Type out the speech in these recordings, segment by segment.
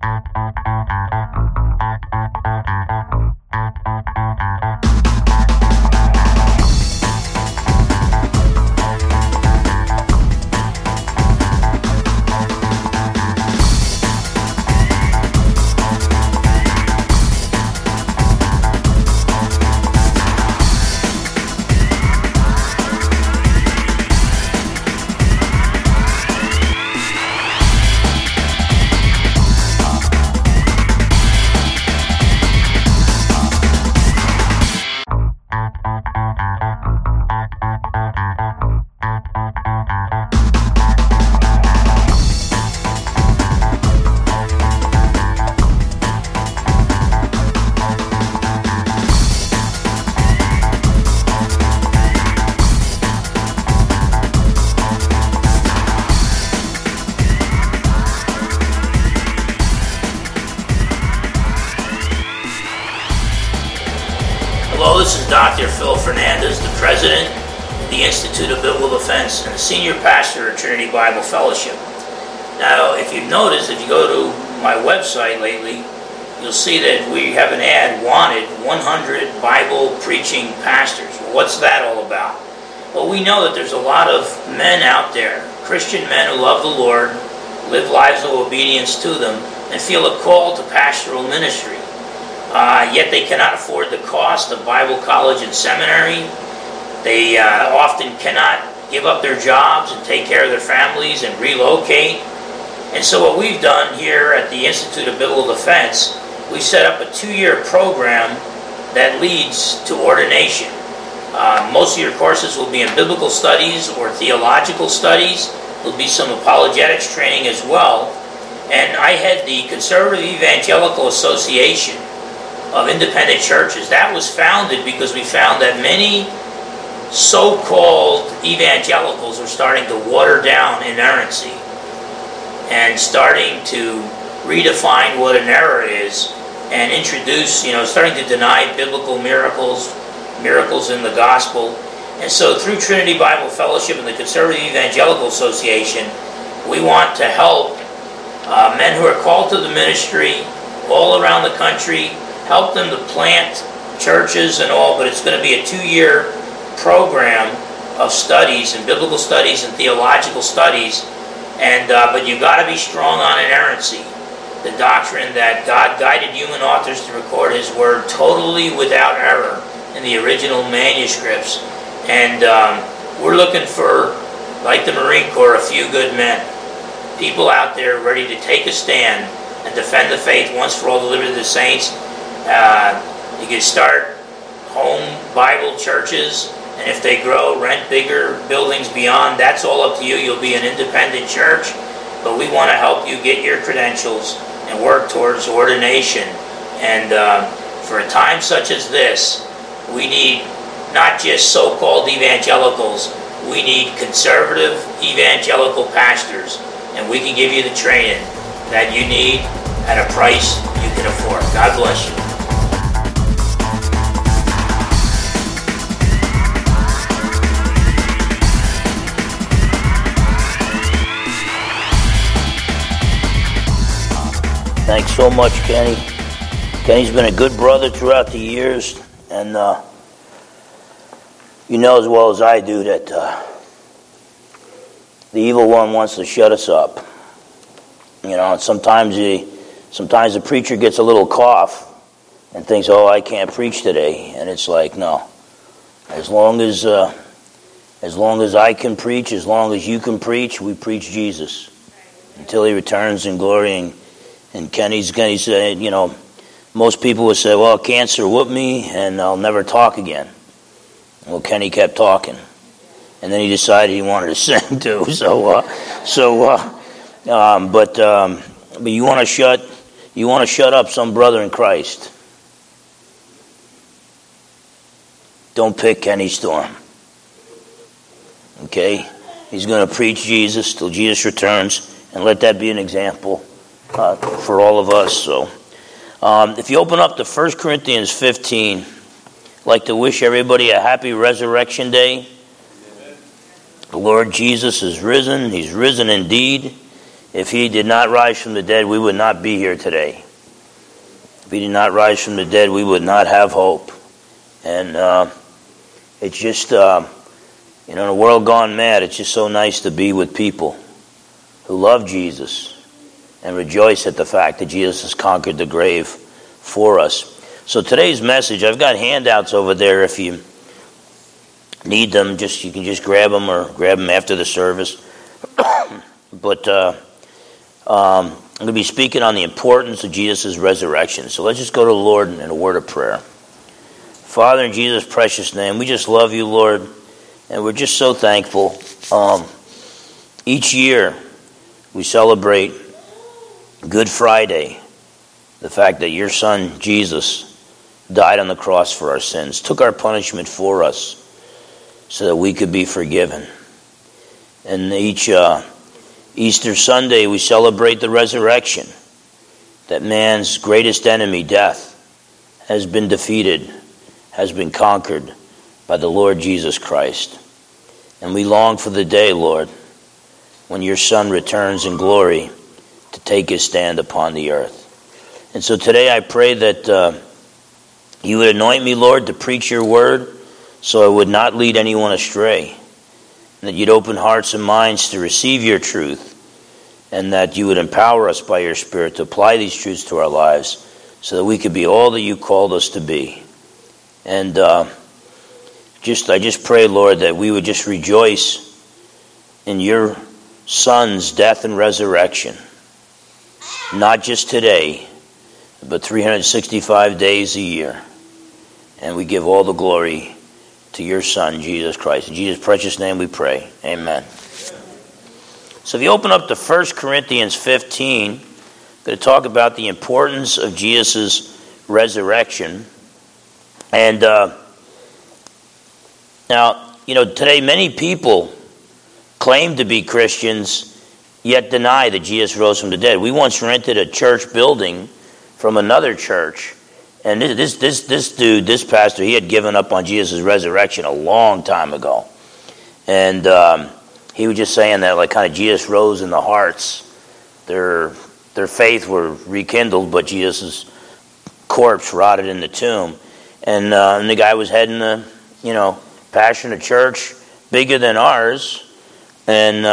Hello, this is Dr. Phil Fernandez, the President of the Institute of Biblical Defense and the Senior Pastor at Trinity Bible Fellowship. Now, if you've noticed, if you go to my website lately, you'll see that we have an ad, wanted 100 Bible preaching pastors. Well, what's that all about? Well, we know that there's a lot of men out there, Christian men who love the Lord, live lives of obedience to them, and feel a call to pastoral ministry. Yet they cannot afford the cost of Bible college and seminary. They often cannot give up their jobs and take care of their families and relocate. And so what we've done here at the Institute of Biblical Defense, we set up a 2-year program that leads to ordination. Most of your courses will be in biblical studies or theological studies. There'll be some apologetics training as well. And I head the Conservative Evangelical Association of Independent Churches. That was founded because we found that many so-called evangelicals are starting to water down inerrancy and starting to redefine what an error is and introduce, starting to deny biblical miracles in the gospel. And so through Trinity Bible Fellowship and the Conservative Evangelical Association, we want to help men who are called to the ministry all around the country, help them to plant churches and all, but it's going to be a 2-year program of studies and biblical studies and theological studies. And but you've got to be strong on inerrancy, the doctrine that God guided human authors to record His Word totally without error in the original manuscripts. And we're looking for, like the Marine Corps, a few good men, people out there ready to take a stand and defend the faith once for all, delivered to the saints. You can start home Bible churches, and if they grow, rent bigger buildings beyond. That's all up to you. You'll be an independent church, but we want to help you get your credentials and work towards ordination. And for a time such as this, we need not just so-called evangelicals, we need conservative evangelical pastors, and we can give you the training that you need at a price you can afford. God bless you. Thanks so much, Kenny. Kenny's been a good brother throughout the years, and you know as well as I do that the evil one wants to shut us up. And sometimes the preacher gets a little cough and thinks, "Oh, I can't preach today," and it's like, no. As long as I can preach, as long as you can preach, we preach Jesus until He returns in glory. And Kenny said, most people would say, "Well, cancer whooped me, and I'll never talk again." Well, Kenny kept talking, and then he decided he wanted to sing too. But you want to shut up some brother in Christ. Don't pick Kenny Storm. Okay, he's going to preach Jesus till Jesus returns, and let that be an example for all of us. So if you open up to 1 Corinthians 15, I'd like to wish everybody a happy Resurrection Day. The Lord Jesus is risen. He's risen indeed. If he did not rise from the dead, we would not be here today. If he did not rise from the dead, we would not have hope. And it's just, in a world gone mad, it's just so nice to be with people who love Jesus and rejoice at the fact that Jesus has conquered the grave for us. So today's message, I've got handouts over there if you need them. You can just grab them or grab them after the service. But I'm going to be speaking on the importance of Jesus' resurrection. So let's just go to the Lord in a word of prayer. Father, in Jesus' precious name, we just love you, Lord, and we're just so thankful. Each year we celebrate Good Friday, the fact that your Son, Jesus, died on the cross for our sins, took our punishment for us so that we could be forgiven. And each Easter Sunday, we celebrate the resurrection, that man's greatest enemy, death, has been defeated, has been conquered by the Lord Jesus Christ. And we long for the day, Lord, when your Son returns in glory to take his stand upon the earth. And so today I pray that you would anoint me, Lord, to preach your word so I would not lead anyone astray, and that you'd open hearts and minds to receive your truth, and that you would empower us by your Spirit to apply these truths to our lives so that we could be all that you called us to be. And I just pray, Lord, that we would just rejoice in your Son's death and resurrection, not just today, but 365 days a year. And we give all the glory to your Son, Jesus Christ. In Jesus' precious name we pray. Amen. So if you open up to 1 Corinthians 15, I'm going to talk about the importance of Jesus' resurrection. And now, today many people claim to be Christians, yet deny that Jesus rose from the dead. We once rented a church building from another church, and this pastor, he had given up on Jesus' resurrection a long time ago. And he was just saying that, like, kind of Jesus rose in the hearts. Their faith were rekindled, but Jesus' corpse rotted in the tomb. And the guy was heading to, passion a church bigger than ours. And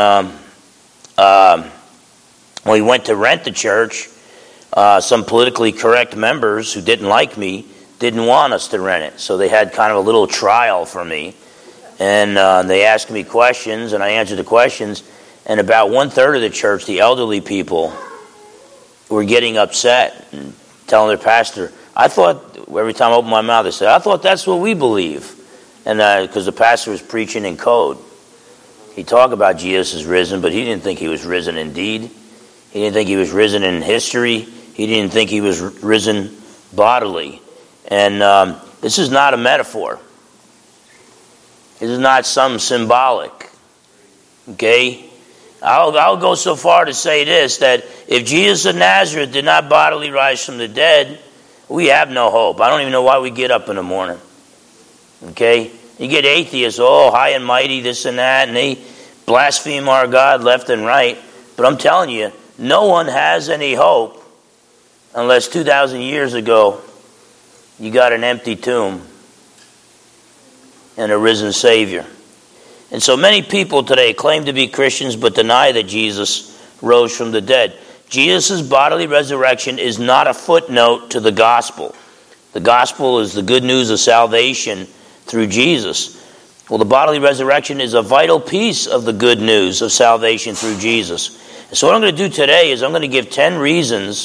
when we went to rent the church, some politically correct members who didn't like me didn't want us to rent it. So they had kind of a little trial for me. And they asked me questions, and I answered the questions. And about 1/3 of the church, the elderly people, were getting upset and telling their pastor, I thought, every time I opened my mouth, they said, I thought that's what we believe. And because the pastor was preaching in code. He talked about Jesus is risen, but he didn't think he was risen indeed. He didn't think he was risen in history. He didn't think he was risen bodily. And this is not a metaphor. This is not some symbolic. Okay? I'll go so far to say this, that if Jesus of Nazareth did not bodily rise from the dead, we have no hope. I don't even know why we get up in the morning. Okay? You get atheists, high and mighty, this and that, and they blaspheme our God left and right. But I'm telling you, no one has any hope unless 2,000 years ago you got an empty tomb and a risen Savior. And so many people today claim to be Christians but deny that Jesus rose from the dead. Jesus' bodily resurrection is not a footnote to the gospel. The gospel is the good news of salvation through Jesus. Well, the bodily resurrection is a vital piece of the good news of salvation through Jesus. And so what I'm going to do today is I'm going to give 10 reasons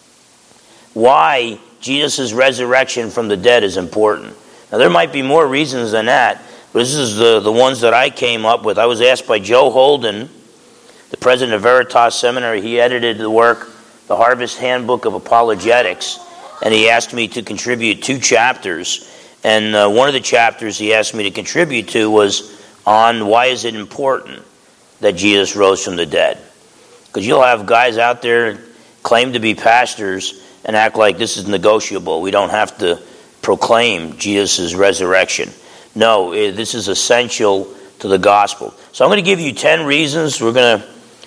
why Jesus' resurrection from the dead is important. Now, there might be more reasons than that, but this is the ones that I came up with. I was asked by Joe Holden, the president of Veritas Seminary. He edited the work, The Harvest Handbook of Apologetics, and he asked me to contribute 2 chapters. And one of the chapters he asked me to contribute to was on why is it important that Jesus rose from the dead. Because you'll have guys out there claim to be pastors and act like this is negotiable. We don't have to proclaim Jesus' resurrection. No, this is essential to the gospel. So I'm going to give you 10 reasons. We're going to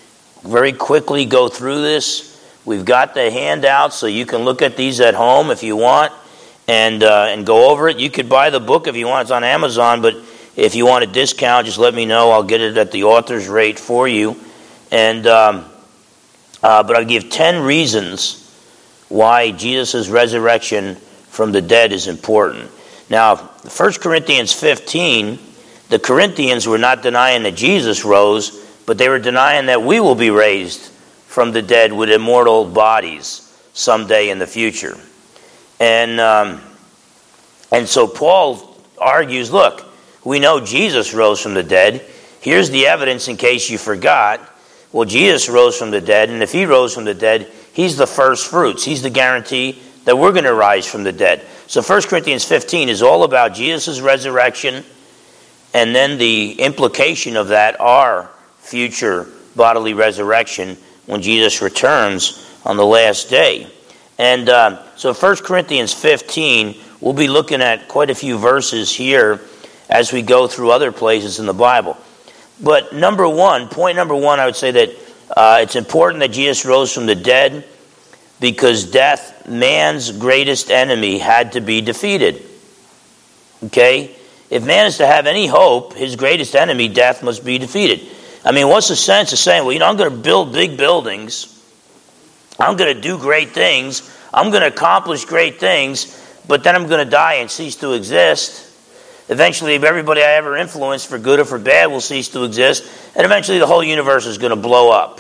very quickly go through this. We've got the handout, so you can look at these at home if you want and go over it. You could buy the book if you want. It's on Amazon, but if you want a discount, just let me know. I'll get it at the author's rate for you. And but I'll give 10 reasons why Jesus' resurrection from the dead is important. Now, 1 Corinthians 15, the Corinthians were not denying that Jesus rose, but they were denying that we will be raised from the dead with immortal bodies someday in the future. And so Paul argues, look, we know Jesus rose from the dead. Here's the evidence in case you forgot. Well, Jesus rose from the dead, and if he rose from the dead, he's the first fruits. He's the guarantee that we're going to rise from the dead. So 1 Corinthians 15 is all about Jesus' resurrection, and then the implication of that, our future bodily resurrection when Jesus returns on the last day. And so 1 Corinthians 15, we'll be looking at quite a few verses here as we go through other places in the Bible. But point number one, I would say that it's important that Jesus rose from the dead because death, man's greatest enemy, had to be defeated. Okay? If man is to have any hope, his greatest enemy, death, must be defeated. I mean, what's the sense of saying, well, I'm going to build big buildings, I'm going to do great things, I'm going to accomplish great things, but then I'm going to die and cease to exist. Eventually, everybody I ever influenced, for good or for bad, will cease to exist, and eventually the whole universe is going to blow up.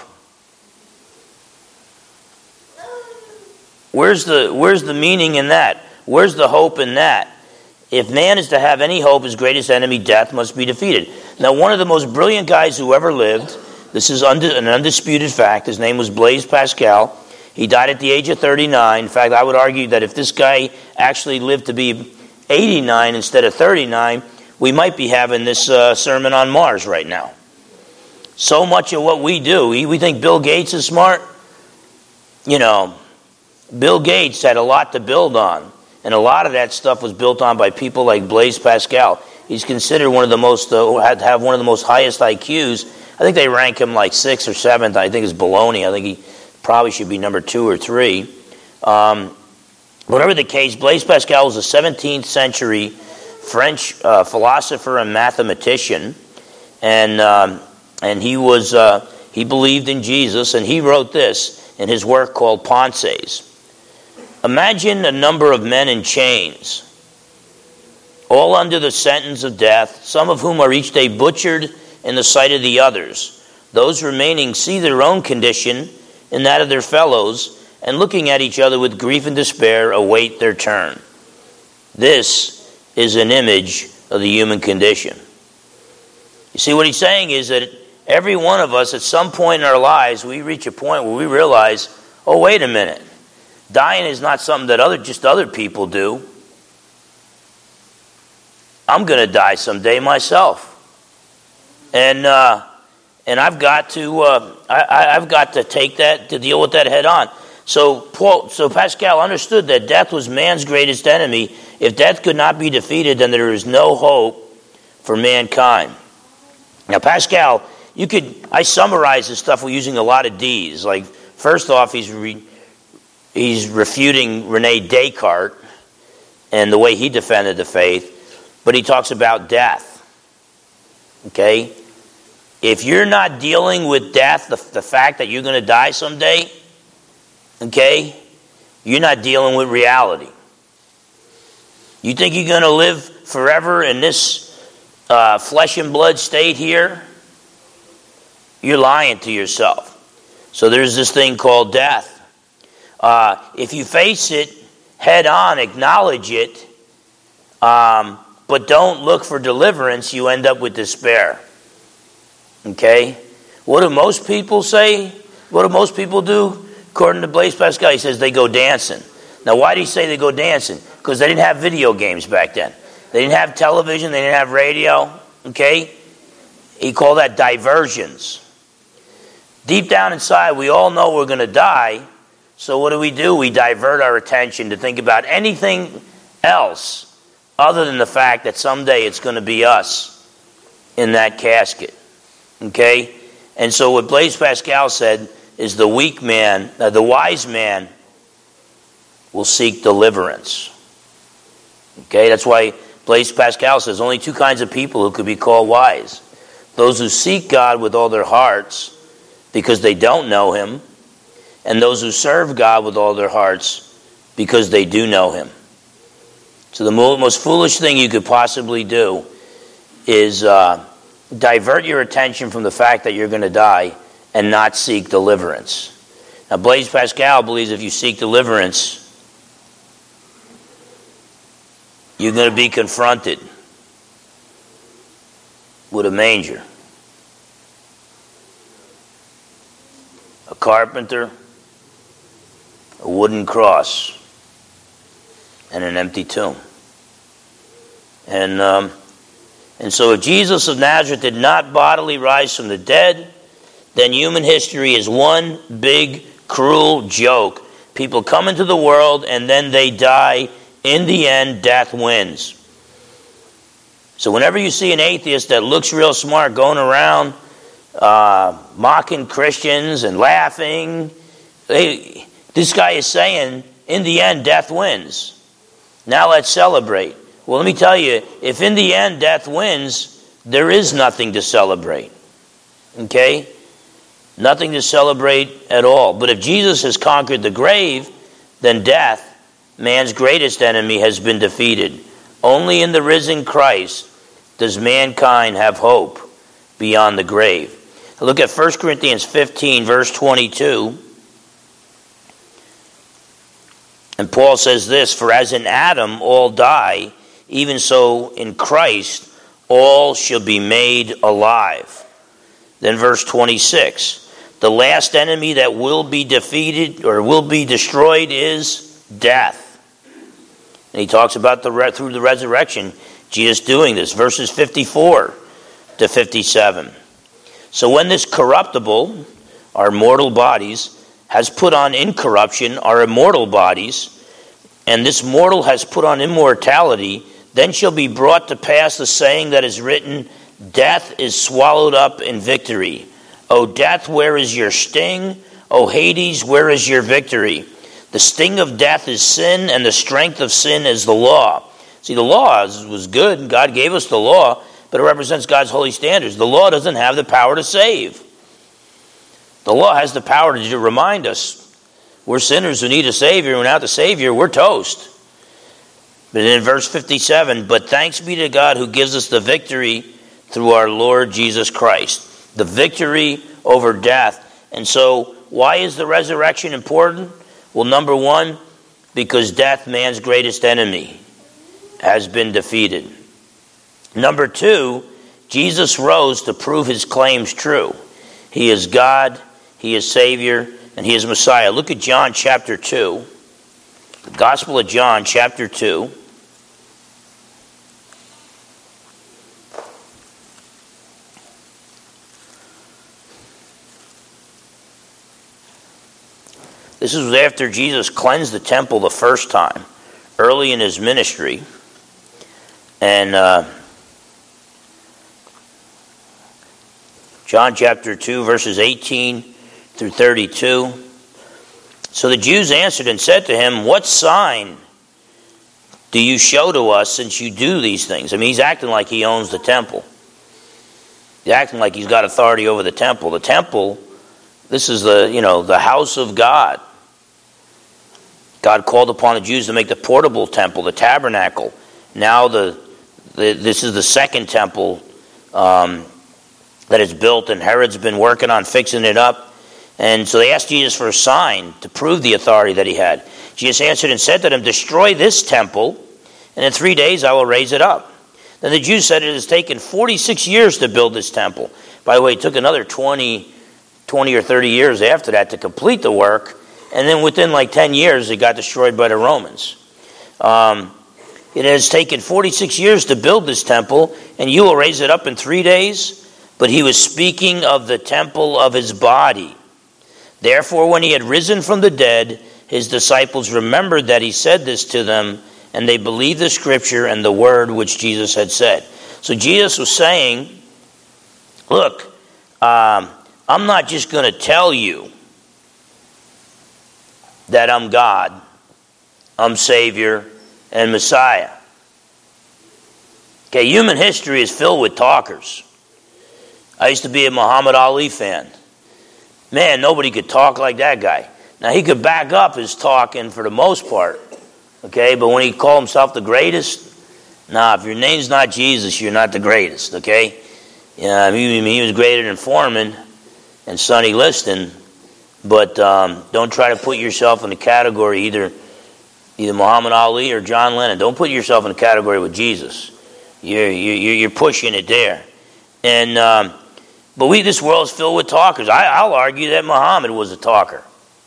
Where's the meaning in that? Where's the hope in that? If man is to have any hope, his greatest enemy, death, must be defeated. Now, one of the most brilliant guys who ever lived, this is an undisputed fact, his name was Blaise Pascal. He died at the age of 39. In fact, I would argue that if this guy actually lived to be 89 instead of 39, we might be having this sermon on Mars right now. So much of what we do, we think Bill Gates is smart. You know, Bill Gates had a lot to build on, and a lot of that stuff was built on by people like Blaise Pascal. He's considered one of the most, have one of the most highest IQs. I think they rank him like 6th or 7th. I think it's baloney. I think he probably should be number 2 or 3. Whatever the case, Blaise Pascal was a 17th century French philosopher and mathematician, and he believed in Jesus, and he wrote this in his work called Pensées. Imagine a number of men in chains, all under the sentence of death, some of whom are each day butchered in the sight of the others. Those remaining see their own condition in that of their fellows, and looking at each other with grief and despair, await their turn. This is an image of the human condition. You see, what he's saying is that every one of us, at some point in our lives, we reach a point where we realize, oh, wait a minute. Dying is not something that other people do. I'm going to die someday myself, and I've got to take that, to deal with that head on. So Pascal understood that death was man's greatest enemy. If death could not be defeated, then there is no hope for mankind. Now, Pascal, I summarize this stuff using a lot of D's. Like, first off, he's refuting René Descartes and the way he defended the faith, but he talks about death. Okay? If you're not dealing with death, the fact that you're going to die someday, okay, you're not dealing with reality. You think you're going to live forever in this flesh and blood state here? You're lying to yourself. So there's this thing called death. If you face it head on, acknowledge it, but don't look for deliverance, you end up with despair. Okay? What do most people say? What do most people do? According to Blaise Pascal, he says they go dancing. Now, why did he say they go dancing? Because they didn't have video games back then. They didn't have television. They didn't have radio. Okay? He called that diversions. Deep down inside, we all know we're going to die. So what do? We divert our attention to think about anything else other than the fact that someday it's going to be us in that casket. Okay? And so what Blaise Pascal said is the wise man will seek deliverance. Okay, that's why Blaise Pascal says only two kinds of people who could be called wise. Those who seek God with all their hearts because they don't know him, and those who serve God with all their hearts because they do know him. So the most foolish thing you could possibly do is divert your attention from the fact that you're going to die and not seek deliverance. Now, Blaise Pascal believes if you seek deliverance, you're going to be confronted with a manger, a carpenter, a wooden cross, and an empty tomb. And so if Jesus of Nazareth did not bodily rise from the dead, then human history is one big cruel joke. People come into the world and then they die. In the end, death wins. So whenever you see an atheist that looks real smart going around mocking Christians and laughing, this guy is saying, in the end, death wins. Now let's celebrate. Well, let me tell you, if in the end death wins, there is nothing to celebrate. Okay? Nothing to celebrate at all. But if Jesus has conquered the grave, then death, man's greatest enemy, has been defeated. Only in the risen Christ does mankind have hope beyond the grave. Look at 1 Corinthians 15, verse 22. And Paul says this, "For as in Adam all die, even so in Christ all shall be made alive." Then verse 26, "The last enemy that will be defeated or will be destroyed is death." And he talks about through the resurrection, Jesus doing this. Verses 54 to 57. "So when this corruptible, our mortal bodies, has put on incorruption, our immortal bodies, and this mortal has put on immortality, then shall be brought to pass the saying that is written, Death is swallowed up in victory. O death, where is your sting? O Hades, where is your victory? The sting of death is sin, and the strength of sin is the law." See, the law was good. God gave us the law, but it represents God's holy standards. The law doesn't have the power to save. The law has the power to remind us we're sinners who need a Savior. Without the Savior, we're toast. But in verse 57, "But thanks be to God who gives us the victory through our Lord Jesus Christ." The victory over death. And so, why is the resurrection important? Well, number one, because death, man's greatest enemy, has been defeated. Number two, Jesus rose to prove his claims true. He is God, he is Savior, and he is Messiah. Look at John chapter 2. The Gospel of John chapter 2. This is after Jesus cleansed the temple the first time, early in his ministry. And John chapter 2, verses 18 through 32. "So the Jews answered and said to him, What sign do you show to us since you do these things?" I mean, he's acting like he owns the temple. He's acting like he's got authority over the temple. The temple, this is the house of God. God called upon the Jews to make the portable temple, the tabernacle. Now this is the second temple that is built, and Herod's been working on fixing it up. And so they asked Jesus for a sign to prove the authority that he had. Jesus answered and said to them, "Destroy this temple, and in 3 days I will raise it up." Then the Jews said, "It has taken 46 years to build this temple." By the way, it took another 20 or 30 years after that to complete the work. And then within 10 years, it got destroyed by the Romans. It has taken 46 years to build this temple, and you will raise it up in 3 days. But he was speaking of the temple of his body. Therefore, when he had risen from the dead, his disciples remembered that he said this to them, and they believed the scripture and the word which Jesus had said. So Jesus was saying, look, I'm not just going to tell you that I'm God, I'm Savior, and Messiah. Okay, human history is filled with talkers. I used to be a Muhammad Ali fan. Man, nobody could talk like that guy. Now, he could back up his talking for the most part, okay? But when he called himself the greatest, nah, if your name's not Jesus, you're not the greatest, okay? Yeah, he was greater than Foreman and Sonny Liston, but don't try to put yourself in the category either Muhammad Ali or John Lennon. Don't put yourself in a category with Jesus. You're pushing it there. And but this world is filled with talkers. I'll argue that Muhammad was a talker.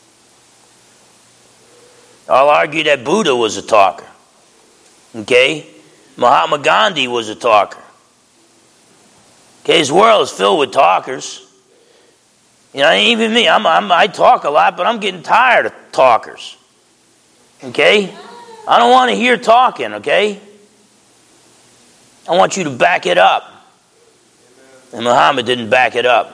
I'll argue that Buddha was a talker. Okay? Mahatma Gandhi was a talker. Okay, this world is filled with talkers. You know, even me, I talk a lot, but I'm getting tired of talkers. Okay? I don't want to hear talking, okay? I want you to back it up. And Muhammad didn't back it up.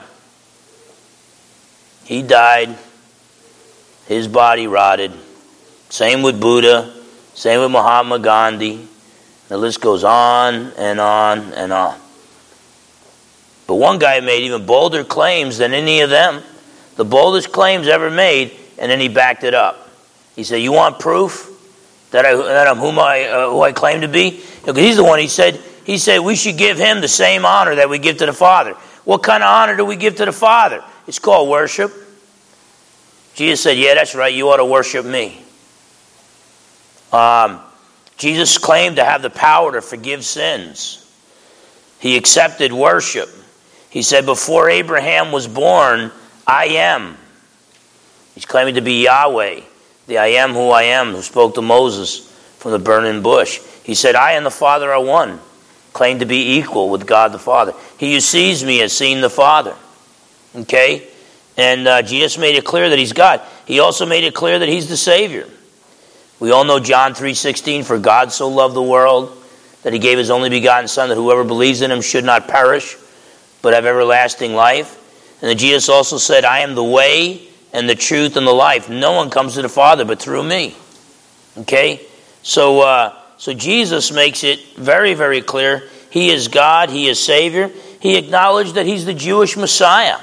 He died. His body rotted. Same with Buddha. Same with Mahatma Gandhi. The list goes on and on and on. But one guy made even bolder claims than any of them. The boldest claims ever made, and then he backed it up. He said, "You want proof that I'm who I claim to be?" Because he's the one. He said we should give him the same honor that we give to the Father. What kind of honor do we give to the Father? It's called worship. Jesus said, "Yeah, that's right. You ought to worship me." Jesus claimed to have the power to forgive sins. He accepted worship. He said, "Before Abraham was born, I am." He's claiming to be Yahweh, the I am who I am, who spoke to Moses from the burning bush. He said, "I and the Father are one," claimed to be equal with God the Father. He who sees me has seen the Father. Okay? And Jesus made it clear that he's God. He also made it clear that he's the Savior. We all know John 3:16, "For God so loved the world that he gave his only begotten Son, that whoever believes in him should not perish, but have everlasting life." And then Jesus also said, "I am the way and the truth and the life. No one comes to the Father but through me." Okay? So Jesus makes it very, very clear. He is God. He is Savior. He acknowledged that he's the Jewish Messiah,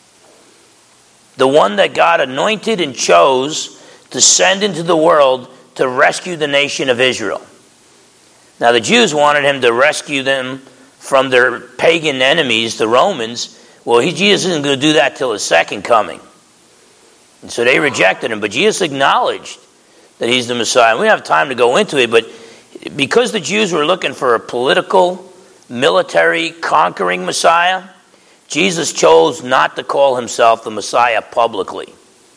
the one that God anointed and chose to send into the world to rescue the nation of Israel. Now, the Jews wanted him to rescue them from their pagan enemies, the Romans. Well, Jesus isn't going to do that till his second coming. And so they rejected him. But Jesus acknowledged that he's the Messiah. We don't have time to go into it, but because the Jews were looking for a political, military, conquering Messiah, Jesus chose not to call himself the Messiah publicly.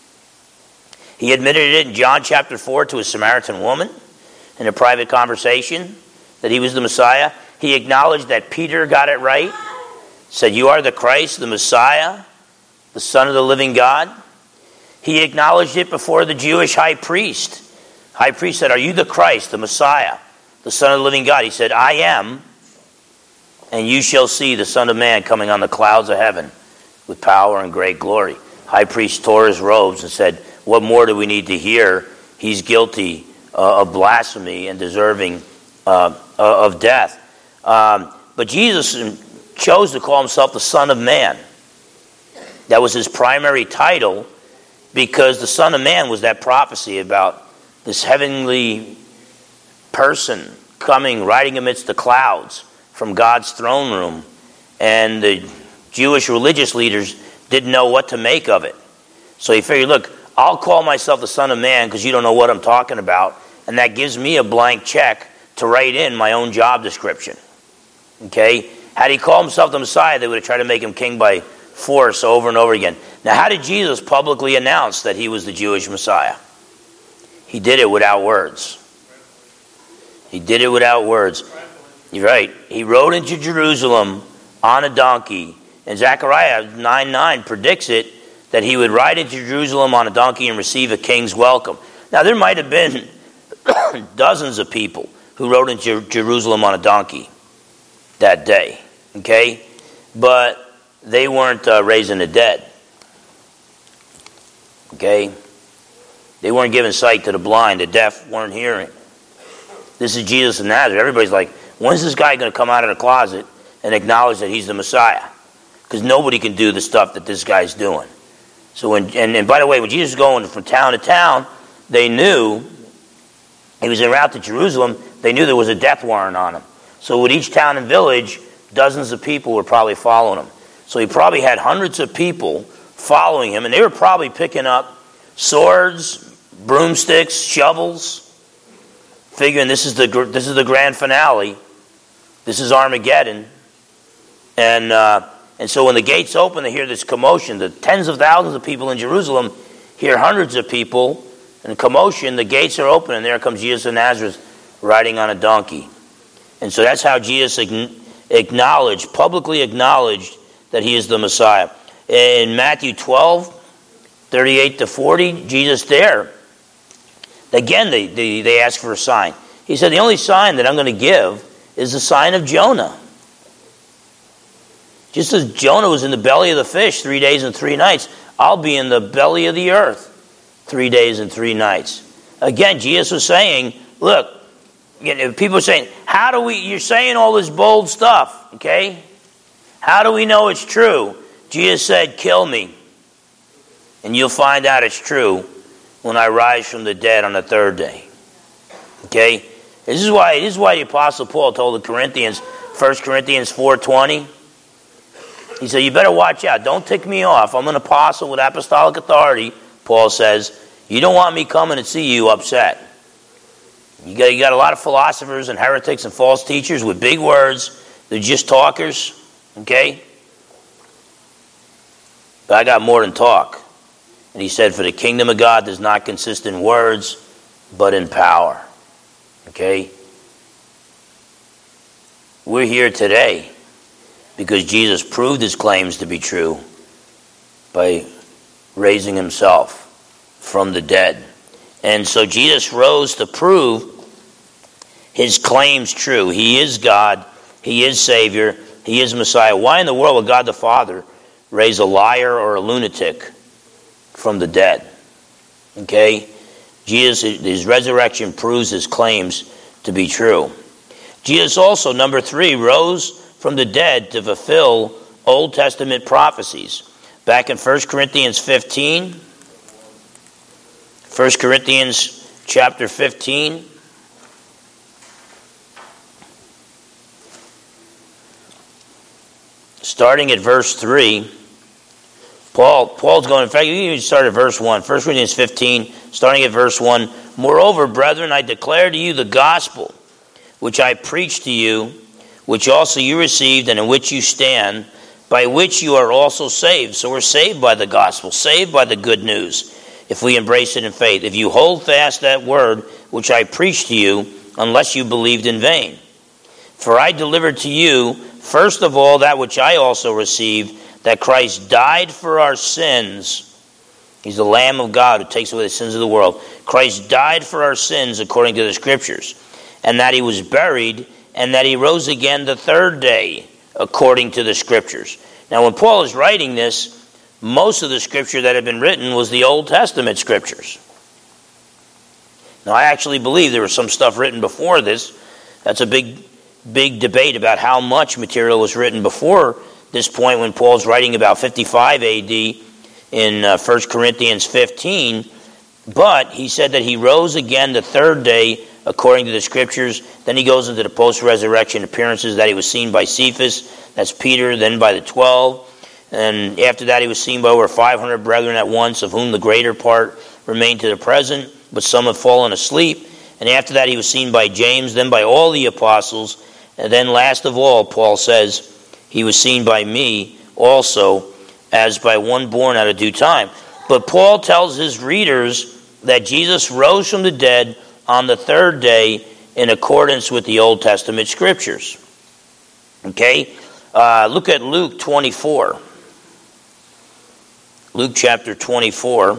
He admitted it in John chapter 4 to a Samaritan woman in a private conversation that he was the Messiah. He acknowledged that Peter got it right, said, "You are the Christ, the Messiah, the Son of the living God." He acknowledged it before the Jewish high priest. High priest said, "Are you the Christ, the Messiah, the Son of the living God?" He said, "I am, and you shall see the Son of Man coming on the clouds of heaven with power and great glory." High priest tore his robes and said, "What more do we need to hear? He's guilty of blasphemy and deserving of death." But Jesus chose to call himself the Son of Man. That was his primary title, because the Son of Man was that prophecy about this heavenly person coming, riding amidst the clouds from God's throne room. And the Jewish religious leaders didn't know what to make of it. So he figured, look, I'll call myself the Son of Man because you don't know what I'm talking about. And that gives me a blank check to write in my own job description. Okay? Had he called himself the Messiah, they would have tried to make him king by force over and over again. Now, how did Jesus publicly announce that he was the Jewish Messiah? He did it without words. He did it without words. You're right. He rode into Jerusalem on a donkey. And Zechariah 9:9 predicts it, that he would ride into Jerusalem on a donkey and receive a king's welcome. Now, there might have been dozens of people who rode into Jerusalem on a donkey that day, okay? But they weren't raising the dead. Okay? They weren't giving sight to the blind. The deaf weren't hearing. This is Jesus of Nazareth. Everybody's like, when's this guy going to come out of the closet and acknowledge that he's the Messiah? Because nobody can do the stuff that this guy's doing. So and by the way, when Jesus was going from town to town, they knew he was en route to Jerusalem. They knew there was a death warrant on him. So with each town and village, dozens of people were probably following him. So he probably had hundreds of people following him, and they were probably picking up swords, broomsticks, shovels, figuring this is the grand finale. This is Armageddon. And so when the gates open, they hear this commotion. The tens of thousands of people in Jerusalem hear hundreds of people and commotion. The gates are open, and there comes Jesus of Nazareth riding on a donkey. And so that's how Jesus publicly acknowledged that he is the Messiah. In Matthew 12, 38 to 40, Jesus there, again, they ask for a sign. He said, the only sign that I'm going to give is the sign of Jonah. Just as Jonah was in the belly of the fish 3 days and 3 nights, I'll be in the belly of the earth 3 days and 3 nights. Again, Jesus was saying, look, people are saying, you're saying all this bold stuff, okay? How do we know it's true? Jesus said, kill me, and you'll find out it's true when I rise from the dead on the third day. Okay? This is why the Apostle Paul told the Corinthians, 1 Corinthians 4:20, he said, you better watch out. Don't tick me off. I'm an apostle with apostolic authority, Paul says. You don't want me coming to see you upset. You got a lot of philosophers and heretics and false teachers with big words. They're just talkers. Okay? But I got more than talk. And he said, for the kingdom of God does not consist in words, but in power. Okay? We're here today because Jesus proved his claims to be true by raising himself from the dead. And so Jesus rose to prove his claims true. He is God. He is Savior. He is Messiah. Why in the world would God the Father raise a liar or a lunatic from the dead? Okay? Jesus, his resurrection proves his claims to be true. Jesus also, number 3, rose from the dead to fulfill Old Testament prophecies. Back in 1 Corinthians 15, 1 Corinthians chapter 15, starting at verse 3, Paul's going, in fact, you can start at verse 1. 1 Corinthians 15, starting at verse 1. Moreover, brethren, I declare to you the gospel, which I preached to you, which also you received, and in which you stand, by which you are also saved. So we're saved by the gospel, saved by the good news, if we embrace it in faith. If you hold fast that word which I preached to you, unless you believed in vain. For I delivered to you, first of all, that which I also received, that Christ died for our sins. He's the Lamb of God who takes away the sins of the world. Christ died for our sins according to the Scriptures, and that he was buried, and that he rose again the third day according to the Scriptures. Now when Paul is writing this, most of the Scripture that had been written was the Old Testament Scriptures. Now I actually believe there was some stuff written before this. That's a big debate about how much material was written before this point when Paul's writing about 55 AD in 1 Corinthians 15. But he said that he rose again the third day according to the Scriptures. Then he goes into the post-resurrection appearances that he was seen by Cephas, that's Peter, then by the 12. And after that he was seen by over 500 brethren at once, of whom the greater part remain to the present, but some have fallen asleep. And after that he was seen by James, then by all the apostles. And then last of all, Paul says, he was seen by me also, as by one born at a due time. But Paul tells his readers that Jesus rose from the dead on the third day in accordance with the Old Testament Scriptures. Okay? Look at Luke 24. Luke chapter 24.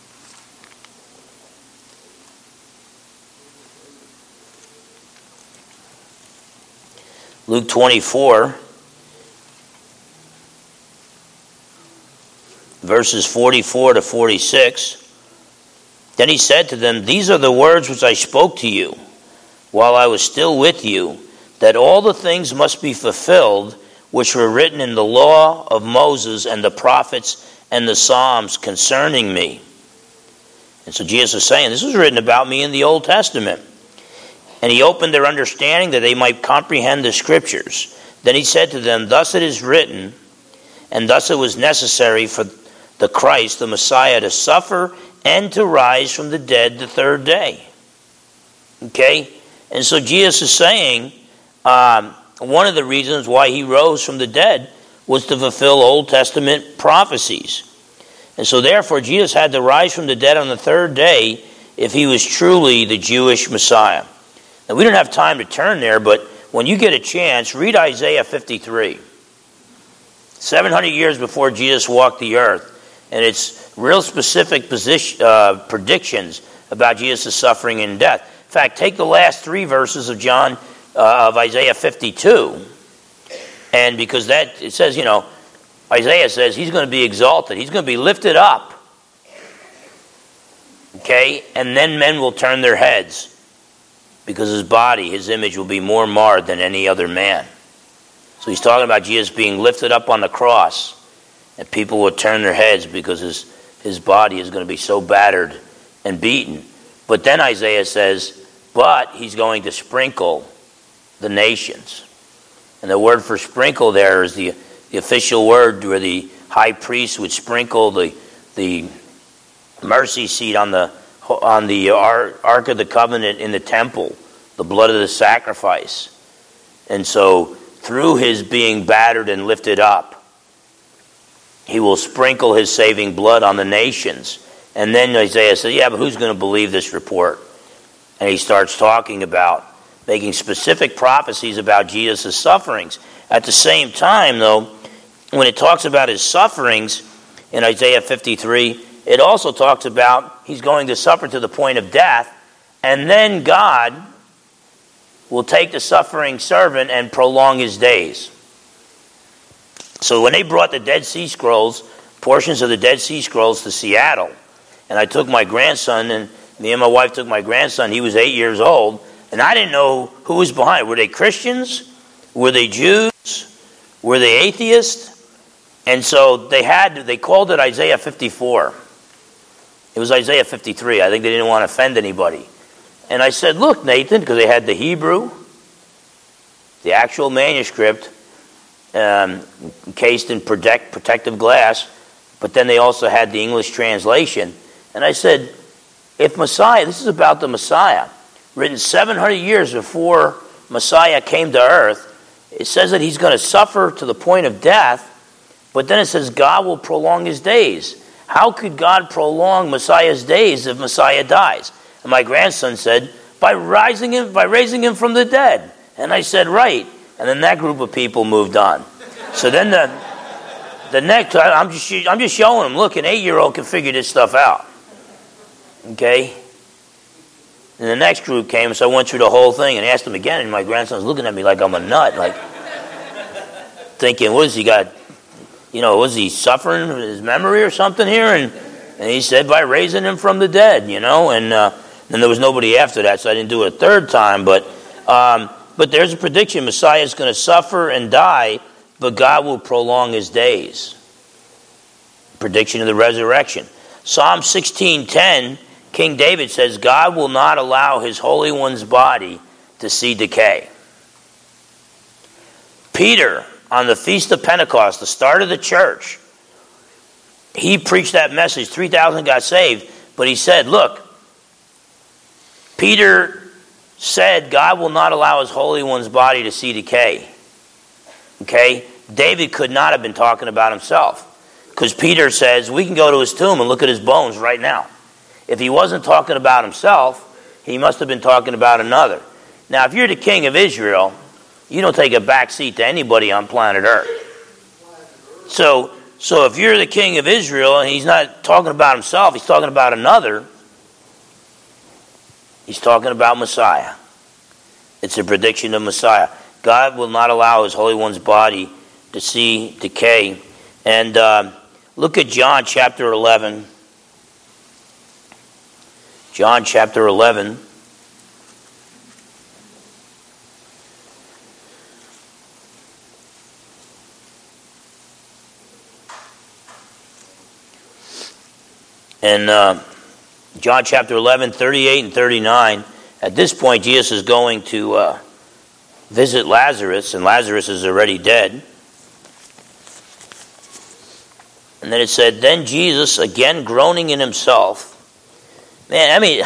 Luke 24, verses 44 to 46. Then he said to them, "These are the words which I spoke to you while I was still with you, that all the things must be fulfilled which were written in the law of Moses and the prophets and the Psalms concerning me." And so Jesus is saying, this was written about me in the Old Testament. And he opened their understanding that they might comprehend the Scriptures. Then he said to them, "Thus it is written, and thus it was necessary for the Christ, the Messiah, to suffer and to rise from the dead the third day." Okay? And so Jesus is saying one of the reasons why he rose from the dead was to fulfill Old Testament prophecies. And so therefore Jesus had to rise from the dead on the third day if he was truly the Jewish Messiah. Now we don't have time to turn there, but when you get a chance, read Isaiah 53. 700 years before Jesus walked the earth. And it's real specific predictions about Jesus' suffering and death. In fact, take the last 3 verses of Isaiah 52. And because it says, Isaiah says he's going to be exalted. He's going to be lifted up. Okay? And then men will turn their heads. Because his body, his image will be more marred than any other man. So he's talking about Jesus being lifted up on the cross. And people will turn their heads because his body is going to be so battered and beaten. But then Isaiah says, but he's going to sprinkle the nations. And the word for sprinkle there is the official word where the high priest would sprinkle the mercy seat on the Ark of the Covenant in the temple, the blood of the sacrifice. And so through his being battered and lifted up, he will sprinkle his saving blood on the nations. And then Isaiah says, yeah, but who's going to believe this report? And he starts talking about making specific prophecies about Jesus' sufferings. At the same time, though, when it talks about his sufferings in Isaiah 53, it also talks about he's going to suffer to the point of death, and then God will take the suffering servant and prolong his days. So when they brought the Dead Sea Scrolls, portions of the Dead Sea Scrolls to Seattle, and I took my grandson, and me and my wife took my grandson, he was 8 years old, and I didn't know who was behind it. Were they Christians? Were they Jews? Were they atheists? And so they called it Isaiah 54. It was Isaiah 53. I think they didn't want to offend anybody. And I said, look, Nathan, because they had the Hebrew, the actual manuscript, encased in protective glass, but then they also had the English translation. And I said, if Messiah, this is about the Messiah, written 700 years before Messiah came to earth, it says that he's going to suffer to the point of death, but then it says God will prolong his days. How could God prolong Messiah's days if Messiah dies? And my grandson said, by raising him from the dead. And I said, right. And then that group of people moved on. So then the next, I'm just showing them, look, an 8-year-old can figure this stuff out. Okay? And the next group came, so I went through the whole thing and asked them again, and my grandson's looking at me like I'm a nut, like thinking, what has he got? Was he suffering his memory or something here? And he said, by raising him from the dead, and then there was nobody after that, so I didn't do it a third time, but there's a prediction. Messiah is going to suffer and die, but God will prolong his days. Prediction of the resurrection. Psalm 16:10, King David says, God will not allow his Holy One's body to see decay. Peter, on the Feast of Pentecost, the start of the church, he preached that message. 3,000 got saved, but he said, look, Peter said God will not allow his Holy One's body to see decay. Okay? David could not have been talking about himself. Because Peter says, we can go to his tomb and look at his bones right now. If he wasn't talking about himself, he must have been talking about another. Now, if you're the king of Israel, you don't take a back seat to anybody on planet Earth. So if you're the king of Israel and he's not talking about himself, he's talking about another, he's talking about Messiah. It's a prediction of Messiah. God will not allow his Holy One's body to see decay. And Look at John chapter 11. John chapter 11. And John chapter 11, 38 and 39. At this point, Jesus is going to visit Lazarus, and Lazarus is already dead. And then it said, then Jesus, again groaning in himself. Man, I mean,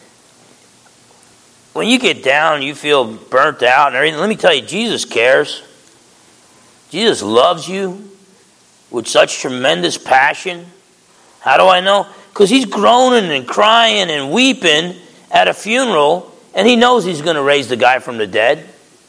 when you get down, you feel burnt out and everything. Let me tell you, Jesus cares. Jesus loves you with such tremendous passion. How do I know? Because he's groaning and crying and weeping at a funeral, and he knows he's going to raise the guy from the dead.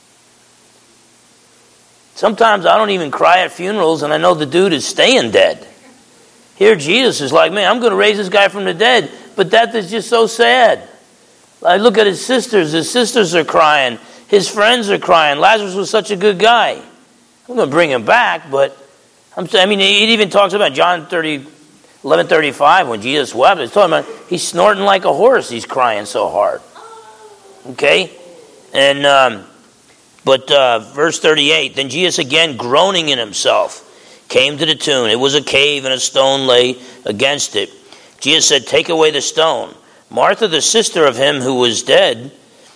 Sometimes I don't even cry at funerals, and I know the dude is staying dead. Here Jesus is like, man, I'm going to raise this guy from the dead. But death is just so sad. I look at his sisters. His sisters are crying. His friends are crying. Lazarus was such a good guy. I'm going to bring him back, but it even talks about John 11:35 when Jesus wept. It's talking about he's snorting like a horse. He's crying so hard. Okay? And verse 38, then Jesus again groaning in himself came to the tomb. It was a cave and a stone lay against it. Jesus said, take away the stone. Martha, the sister of him who was dead,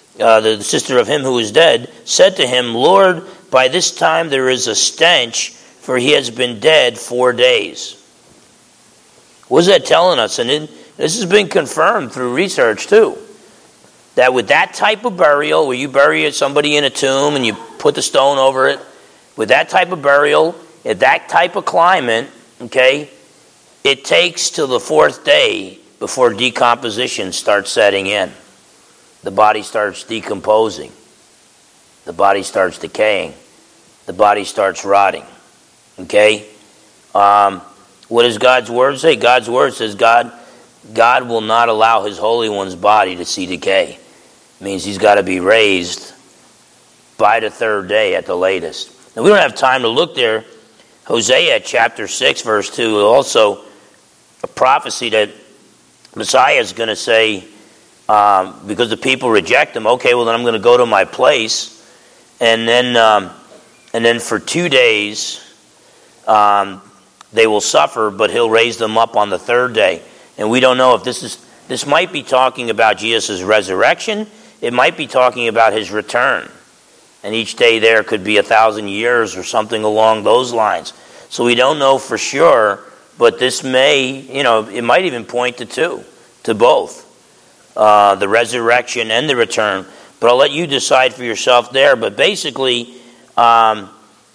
said to him, Lord, by this time there is a stench, for he has been dead 4 days. What is that telling us? And this has been confirmed through research too. That with that type of burial, where you bury somebody in a tomb and you put the stone over it, with that type of burial, at that type of climate, okay, it takes till the 4th day before decomposition starts setting in. The body starts decomposing. The body starts decaying. The body starts rotting. Okay? What does God's word say? God's word says God will not allow his Holy One's body to see decay. It means he's got to be raised by the 3rd day at the latest. Now, we don't have time to look there. Hosea chapter 6 verse 2, also a prophecy that Messiah is going to say, because the people reject him, okay, well then I'm going to go to my place, and then for 2 days they will suffer, but he'll raise them up on the 3rd day. And we don't know if this might be talking about Jesus' resurrection. It might be talking about his return. And each day there could be 1,000 years or something along those lines. So we don't know for sure, but this may, it might even point to both, the resurrection and the return. But I'll let you decide for yourself there. But basically, the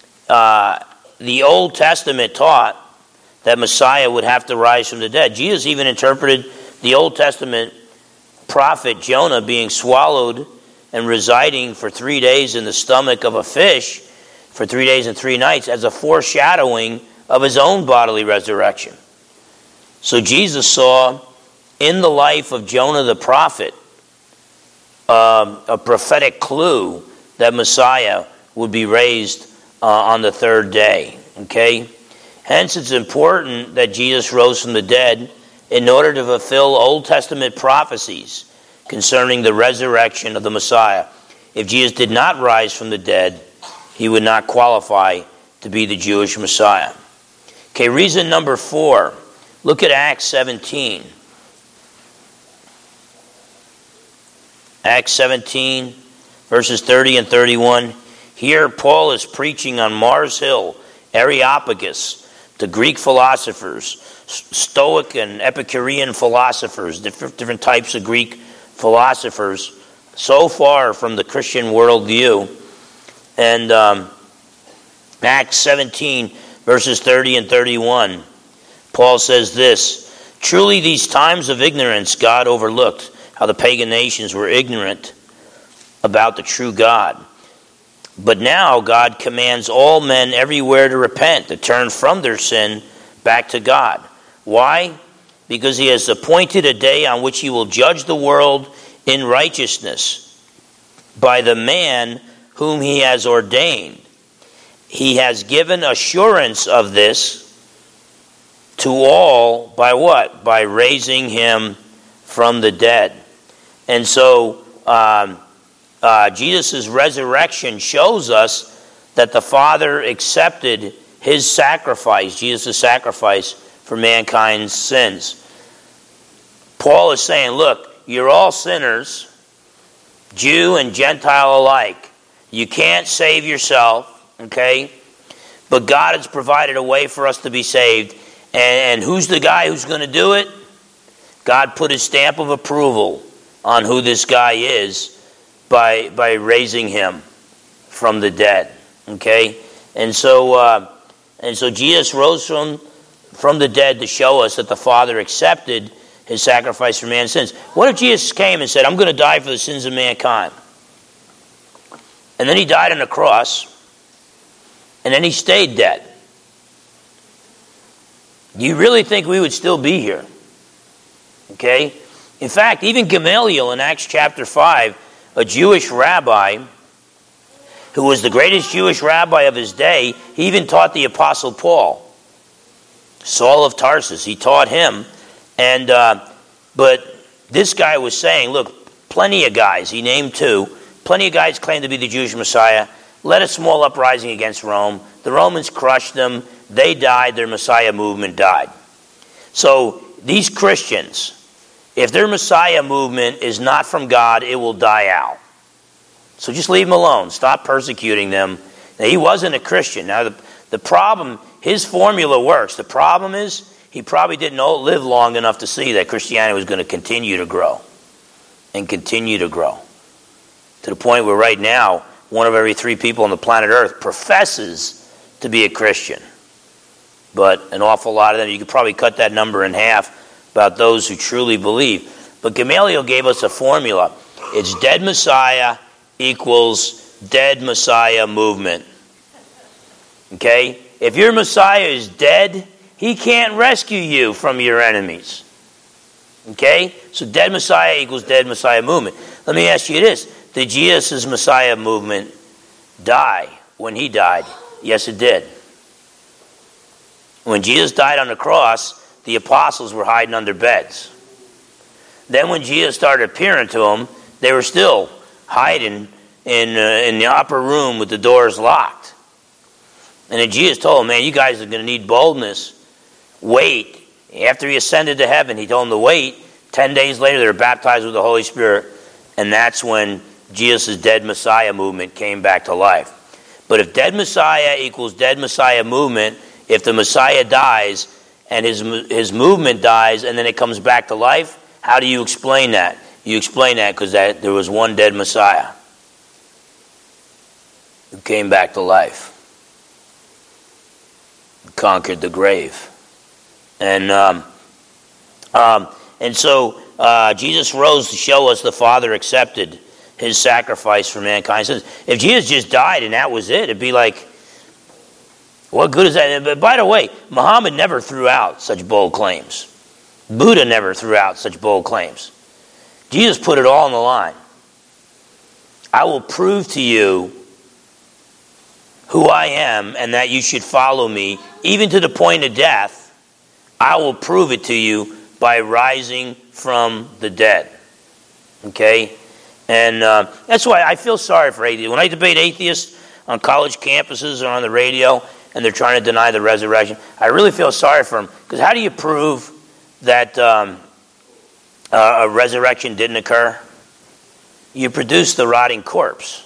Old Testament taught that Messiah would have to rise from the dead. Jesus even interpreted the Old Testament prophet Jonah being swallowed and residing for 3 days in the stomach of a fish for 3 days and 3 nights as a foreshadowing of his own bodily resurrection. So Jesus saw in the life of Jonah the prophet a prophetic clue that Messiah would be raised on the 3rd day. Okay? Hence it's important that Jesus rose from the dead in order to fulfill Old Testament prophecies concerning the resurrection of the Messiah. If Jesus did not rise from the dead, he would not qualify to be the Jewish Messiah. Okay, reason number 4. Look at Acts 17. Acts 17, verses 30 and 31. Here Paul is preaching on Mars Hill, Areopagus, to Greek philosophers, Stoic and Epicurean philosophers, different types of Greek philosophers, so far from the Christian worldview. And Acts 17, verses 30 and 31, Paul says this, truly these times of ignorance God overlooked, how the pagan nations were ignorant about the true God. But now God commands all men everywhere to repent, to turn from their sin back to God. Why? Because he has appointed a day on which he will judge the world in righteousness by the man whom he has ordained. He has given assurance of this to all by what? By raising him from the dead. And so Jesus' resurrection shows us that the Father accepted his sacrifice, Jesus' sacrifice for mankind's sins. Paul is saying, look, you're all sinners, Jew and Gentile alike. You can't save yourself, okay? But God has provided a way for us to be saved. And who's the guy who's going to do it? God put his stamp of approval on who this guy is by raising him from the dead, okay? And so Jesus rose from the dead to show us that the Father accepted his sacrifice for man's sins. What if Jesus came and said, I'm going to die for the sins of mankind? And then he died on the cross, and then he stayed dead. Do you really think we would still be here? Okay? In fact, even Gamaliel in Acts chapter 5, a Jewish rabbi who was the greatest Jewish rabbi of his day, he even taught the Apostle Paul. Saul of Tarsus, he taught him. But this guy was saying, look, plenty of guys, he named 2, plenty of guys claim to be the Jewish Messiah, led a small uprising against Rome. The Romans crushed them. They died. Their Messiah movement died. So these Christians, if their Messiah movement is not from God, it will die out. So just leave them alone. Stop persecuting them. Now, he wasn't a Christian. Now, the problem, his formula works. The problem is he probably didn't live long enough to see that Christianity was going to continue to grow and continue to grow to the point where right now, 1 of every 3 people on the planet Earth professes to be a Christian. But an awful lot of them, you could probably cut that number in half about those who truly believe. But Gamaliel gave us a formula. It's dead Messiah equals dead Messiah movement. Okay? If your Messiah is dead, he can't rescue you from your enemies. Okay? So dead Messiah equals dead Messiah movement. Let me ask you this. Did Jesus' Messiah movement die when he died? Yes, it did. When Jesus died on the cross, the apostles were hiding under beds. Then when Jesus started appearing to them, they were still hiding in the upper room with the doors locked. And then Jesus told them, man, you guys are going to need boldness. Wait. After he ascended to heaven, he told them to wait. 10 days later, they were baptized with the Holy Spirit. And that's when Jesus' dead Messiah movement came back to life. But if dead Messiah equals dead Messiah movement, if the Messiah dies and his movement dies and then it comes back to life, how do you explain that? You explain that because there was one dead Messiah who came back to life, conquered the grave. And so Jesus rose to show us the Father accepted his sacrifice for mankind's sins. If Jesus just died and that was it, it'd be like, what good is that? But by the way, Muhammad never threw out such bold claims. Buddha never threw out such bold claims. Jesus put it all on the line. I will prove to you who I am and that you should follow me, even to the point of death. I will prove it to you by rising from the dead. Okay? And that's why I feel sorry for atheists. When I debate atheists on college campuses or on the radio and they're trying to deny the resurrection, I really feel sorry for them. Because how do you prove that a resurrection didn't occur? You produce the rotting corpse.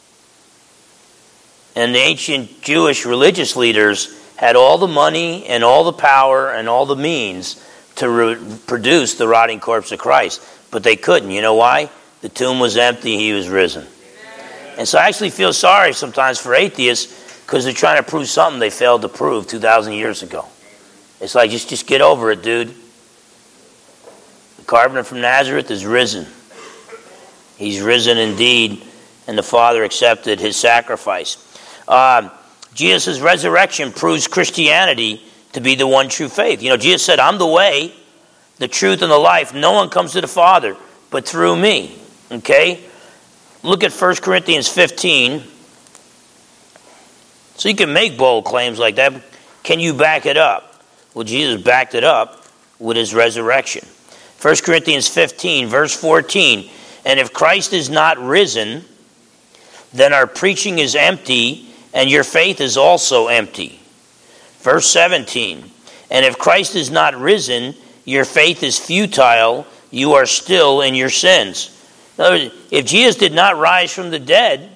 And the ancient Jewish religious leaders had all the money and all the power and all the means to produce the rotting corpse of Christ. But they couldn't. You know why? The tomb was empty, he was risen. And so I actually feel sorry sometimes for atheists because they're trying to prove something they failed to prove 2,000 years ago. It's like, just get over it, dude. The carpenter from Nazareth is risen. He's risen indeed, and the Father accepted his sacrifice. Jesus' resurrection proves Christianity to be the one true faith. You know, Jesus said, I'm the way, the truth, and the life. No one comes to the Father but through me. Okay? Look at 1 Corinthians 15. So you can make bold claims like that. Can you back it up? Well, Jesus backed it up with his resurrection. 1 Corinthians 15, verse 14. And if Christ is not risen, then our preaching is empty, and your faith is also empty. Verse 17. And if Christ is not risen, your faith is futile, you are still in your sins. In other words, if Jesus did not rise from the dead,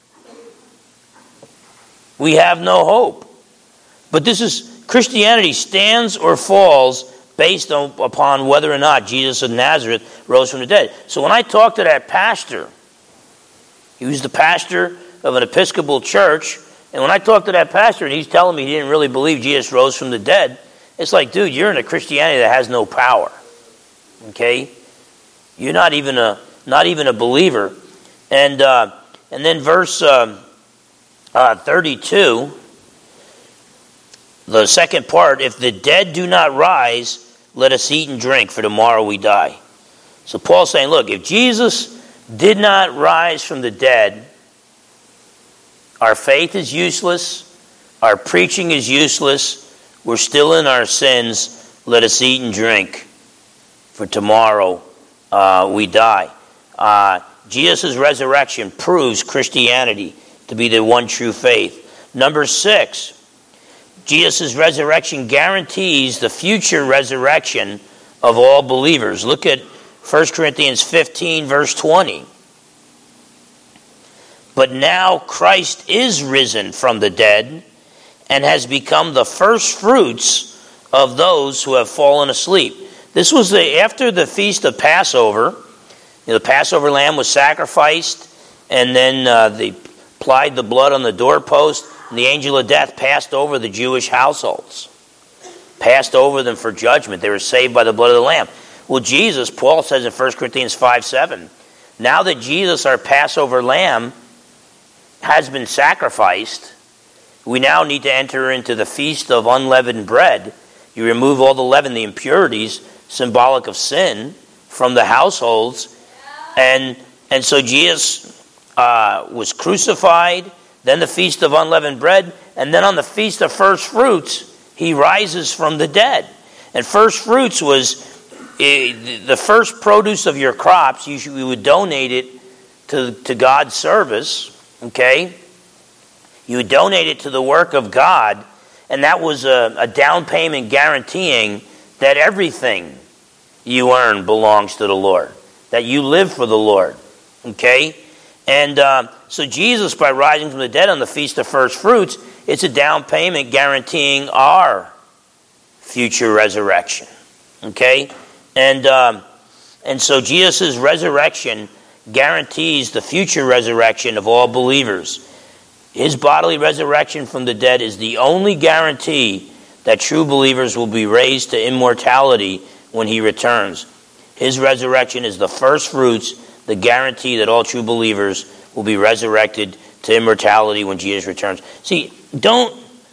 we have no hope. But Christianity stands or falls based upon whether or not Jesus of Nazareth rose from the dead. So when I talked to that pastor, he was the pastor of an Episcopal church, and when I talked to that pastor and he's telling me he didn't really believe Jesus rose from the dead, it's like, dude, you're in a Christianity that has no power. Okay? You're not even a believer. And then verse 32, the second part, if the dead do not rise, let us eat and drink, for tomorrow we die. So Paul's saying, look, if Jesus did not rise from the dead, our faith is useless, our preaching is useless, we're still in our sins, let us eat and drink, for tomorrow we die. Jesus' resurrection proves Christianity to be the one true faith. Number 6, Jesus' resurrection guarantees the future resurrection of all believers. Look at 1 Corinthians 15, verse 20. But now Christ is risen from the dead and has become the first fruits of those who have fallen asleep. This was after the feast of Passover. The Passover lamb was sacrificed, and then they applied the blood on the doorpost, and the angel of death passed over the Jewish households. Passed over them for judgment. They were saved by the blood of the lamb. Well, Jesus, Paul says in 1 Corinthians 5:7, now that Jesus, our Passover lamb, has been sacrificed, we now need to enter into the feast of unleavened bread. You remove all the leaven, the impurities, symbolic of sin, from the households. And so Jesus was crucified, then the feast of unleavened bread, and then on the feast of first fruits, he rises from the dead. And first fruits was the first produce of your crops. You would donate it to God's service, okay? You would donate it to the work of God, and that was a down payment guaranteeing that everything you earn belongs to the Lord, that you live for the Lord, okay? And so Jesus, by rising from the dead on the Feast of First Fruits, it's a down payment guaranteeing our future resurrection, okay? And so Jesus' resurrection guarantees the future resurrection of all believers. His bodily resurrection from the dead is the only guarantee that true believers will be raised to immortality when he returns. His resurrection is the first fruits, the guarantee that all true believers will be resurrected to immortality when Jesus returns. See, don't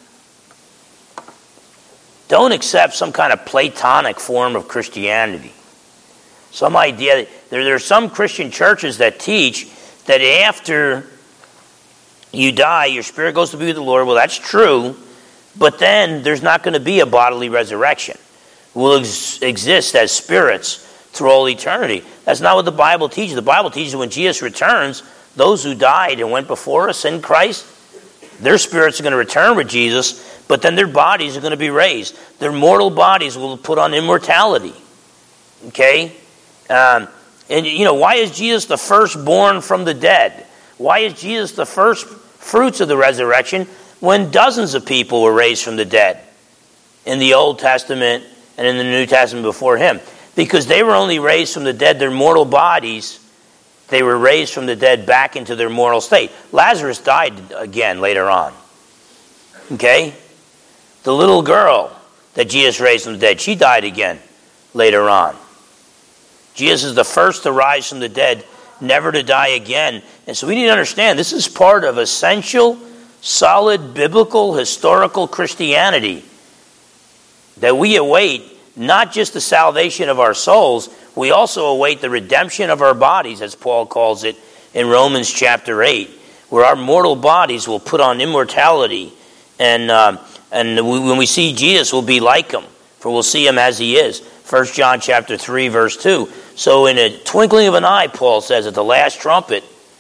accept some kind of Platonic form of Christianity. Some idea, there are some Christian churches that teach that after you die, your spirit goes to be with the Lord. Well, that's true, but then there's not going to be a bodily resurrection. We'll exist as spirits through all eternity. That's not what the Bible teaches. The Bible teaches when Jesus returns, those who died and went before us in Christ, their spirits are going to return with Jesus, but then their bodies are going to be raised. Their mortal bodies will put on immortality. Okay? And why is Jesus the firstborn from the dead? Why is Jesus the first fruits of the resurrection when dozens of people were raised from the dead in the Old Testament and in the New Testament before him? Because they were only raised from the dead, their mortal bodies, they were raised from the dead back into their mortal state. Lazarus died again later on. Okay? The little girl that Jesus raised from the dead, she died again later on. Jesus is the first to rise from the dead, never to die again. And so we need to understand this is part of essential, solid, biblical, historical Christianity that we await not just the salvation of our souls, we also await the redemption of our bodies, as Paul calls it in Romans chapter 8, where our mortal bodies will put on immortality. And when we see Jesus, we'll be like him. for we'll see him as he is. 1 John chapter 3, verse 2. So in a twinkling of an eye, Paul says, at the last trumpet,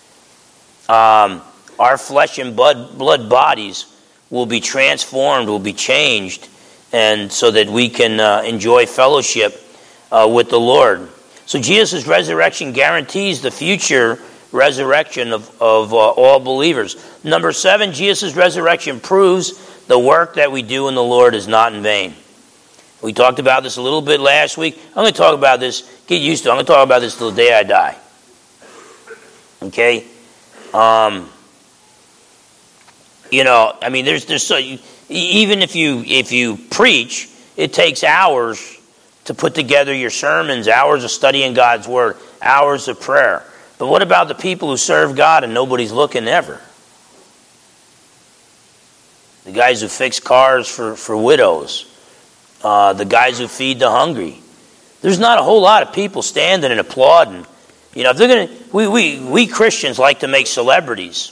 our flesh and blood bodies will be transformed, will be changed, and so that we can enjoy fellowship with the Lord. So Jesus' resurrection guarantees the future resurrection of all believers. Number 7, Jesus' resurrection proves the work that we do in the Lord is not in vain. We talked about this a little bit last week. I'm going to talk about this. Get used to it. I'm going to talk about this till the day I die. Okay? There's so even if you preach, it takes hours to put together your sermons, hours of studying God's Word, hours of prayer. But what about the people who serve God and nobody's looking ever? The guys who fix cars for widows. The guys who feed the hungry. There's not a whole lot of people standing and applauding. If they're we Christians like to make celebrities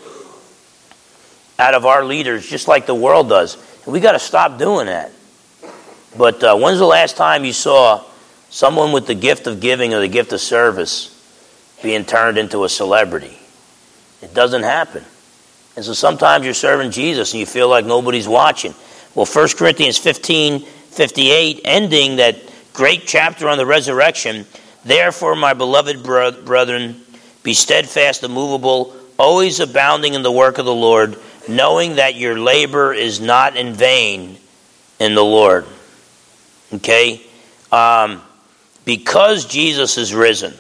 out of our leaders, just like the world does. And we got to stop doing that. But when's the last time you saw someone with the gift of giving or the gift of service being turned into a celebrity? It doesn't happen. And so sometimes you're serving Jesus and you feel like nobody's watching. Well, 1 Corinthians 15:58, ending that great chapter on the resurrection, therefore, my beloved brethren, be steadfast, immovable, always abounding in the work of the Lord, knowing that your labor is not in vain in the Lord. Okay? Because Jesus is risen,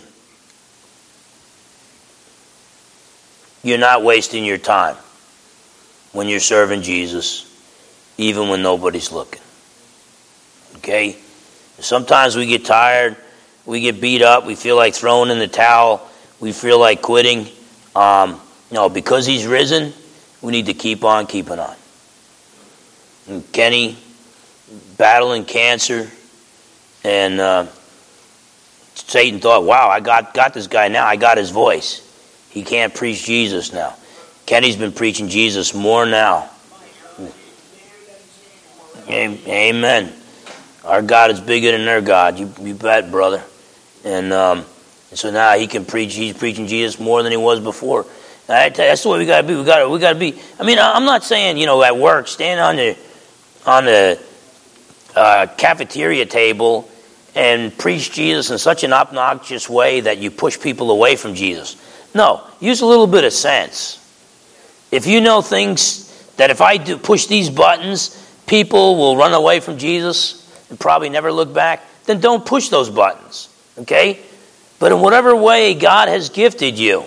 you're not wasting your time when you're serving Jesus, even when nobody's looking. Okay? Sometimes we get tired, we get beat up, we feel like throwing in the towel, we feel like quitting. Because he's risen, we need to keep on keeping on. And Kenny, battling cancer, and Satan thought, wow, I got this guy now, I got his voice. He can't preach Jesus now. Kenny's been preaching Jesus more now. Amen. Our God is bigger than their God. You bet, brother. And so now he can preach. He's preaching Jesus more than he was before. That's the way we got to be. We got to be. I mean, I'm not saying at work, stand on the cafeteria table and preach Jesus in such an obnoxious way that you push people away from Jesus. No, use a little bit of sense. If you know things that if I do push these buttons, people will run away from Jesus and probably never look back, then don't push those buttons, okay? But in whatever way God has gifted you,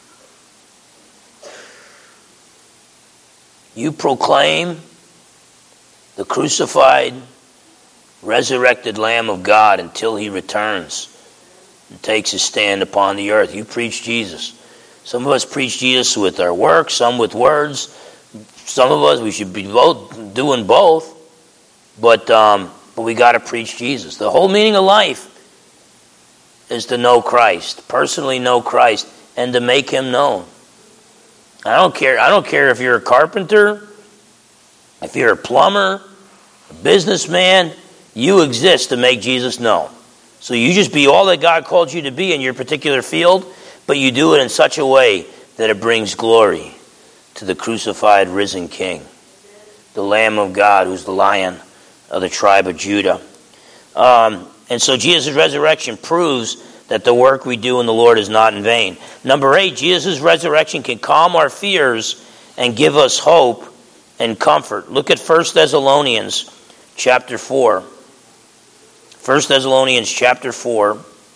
you proclaim the crucified, resurrected Lamb of God until he returns and takes his stand upon the earth. You preach Jesus. Some of us preach Jesus with our work, some with words. Some of us, we should be both doing both. But we got to preach Jesus. The whole meaning of life is to know Christ, personally know Christ, and to make him known. I don't care if you're a carpenter, if you're a plumber, a businessman, you exist to make Jesus known. So you just be all that God called you to be in your particular field, but you do it in such a way that it brings glory to the crucified, risen King, the Lamb of God, who's the Lion of the tribe of Judah. And so Jesus' resurrection proves that the work we do in the Lord is not in vain. Number 8, Jesus' resurrection can calm our fears and give us hope and comfort. Look at 1 Thessalonians chapter 4. 1 Thessalonians chapter 4.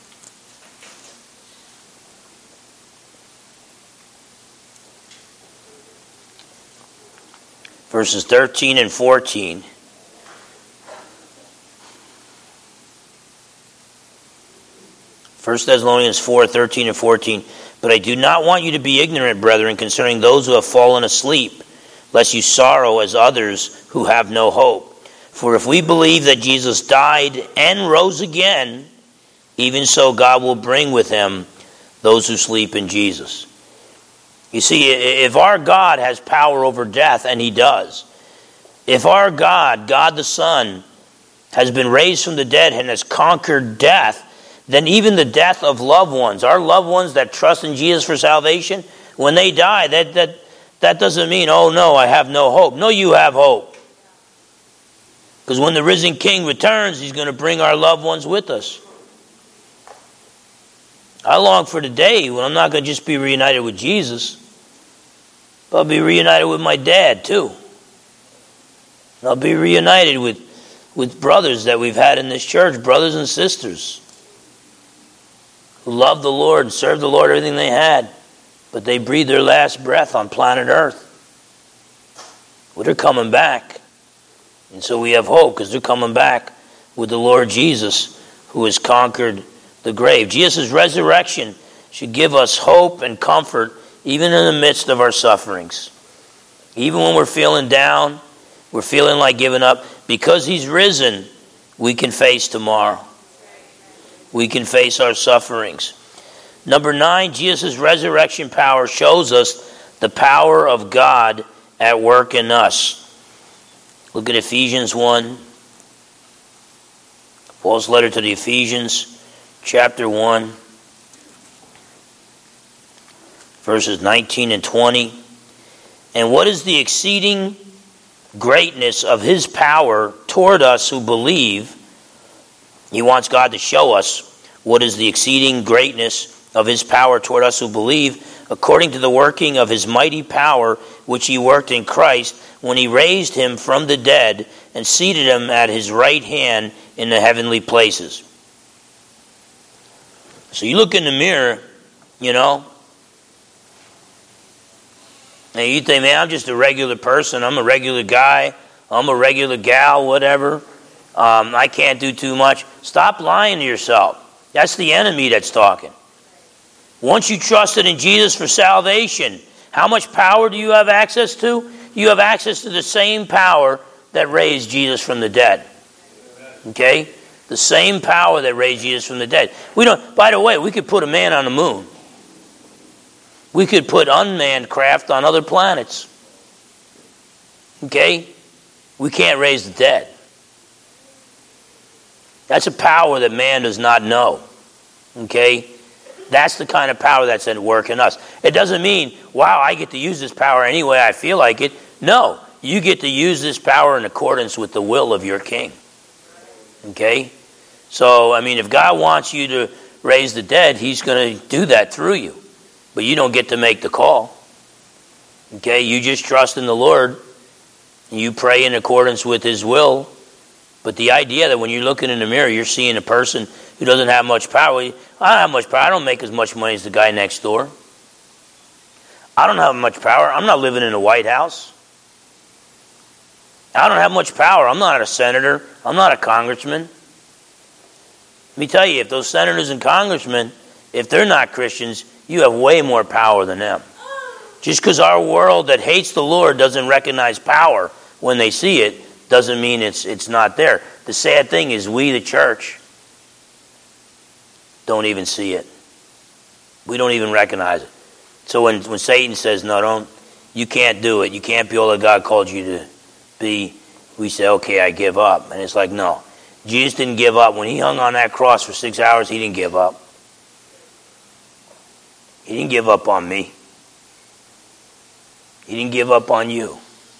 Verses 13 and 14. First Thessalonians 4, 13 and 14. But I do not want you to be ignorant, brethren, concerning those who have fallen asleep, lest you sorrow as others who have no hope. For if we believe that Jesus died and rose again, even so God will bring with him those who sleep in Jesus. You see, if our God has power over death, and he does, if our God, God the Son, has been raised from the dead and has conquered death, then even the death of loved ones, our loved ones that trust in Jesus for salvation, when they die, that doesn't mean, oh no, I have no hope. No, you have hope. Because when the risen King returns, he's going to bring our loved ones with us. I long for the day when I'm not going to just be reunited with Jesus, but I'll be reunited with my dad too. I'll be reunited with brothers that we've had in this church, brothers and sisters who loved the Lord and served the Lord everything they had, but they breathed their last breath on planet Earth. Well, they're coming back. And so we have hope because they're coming back with the Lord Jesus who has conquered the grave. Jesus' resurrection should give us hope and comfort even in the midst of our sufferings. Even when we're feeling down, we're feeling like giving up. Because he's risen, we can face tomorrow. We can face our sufferings. Number 9, Jesus' resurrection power shows us the power of God at work in us. Look at Ephesians 1. Paul's letter to the Ephesians, chapter 1, verses 19 and 20. And what is the exceeding greatness of his power toward us who believe? He wants God to show us what is the exceeding greatness of his power toward us who believe, according to the working of his mighty power, which he worked in Christ, when he raised him from the dead and seated him at his right hand in the heavenly places. So you look in the mirror, and you think, man, I'm just a regular person. I'm a regular guy. I'm a regular gal, whatever. I can't do too much. Stop lying to yourself. That's the enemy that's talking. Once you trusted in Jesus for salvation, how much power do you have access to? You have access to the same power that raised Jesus from the dead. Okay? The same power that raised Jesus from the dead. By the way, we could put a man on the moon. We could put unmanned craft on other planets. Okay? We can't raise the dead. That's a power that man does not know. Okay? That's the kind of power that's at work in us. It doesn't mean, wow, I get to use this power any way I feel like it. No, you get to use this power in accordance with the will of your King. Okay? So, if God wants you to raise the dead, he's going to do that through you. But you don't get to make the call. Okay? You just trust in the Lord. And you pray in accordance with his will. But the idea that when you're looking in the mirror, you're seeing a person who doesn't have much power. I don't have much power. I don't make as much money as the guy next door. I don't have much power. I'm not living in the White House. I don't have much power. I'm not a senator. I'm not a congressman. Let me tell you, if those senators and congressmen, if they're not Christians, you have way more power than them. Just because our world that hates the Lord doesn't recognize power when they see it, doesn't mean it's not there. The sad thing is we, the church, don't even see it. We don't even recognize it. So when Satan says, no, you can't do it. You can't be all that God called you to be. We say, okay, I give up. And it's like, no. Jesus didn't give up. When he hung on that cross for 6 hours, he didn't give up. He didn't give up on me. He didn't give up on you.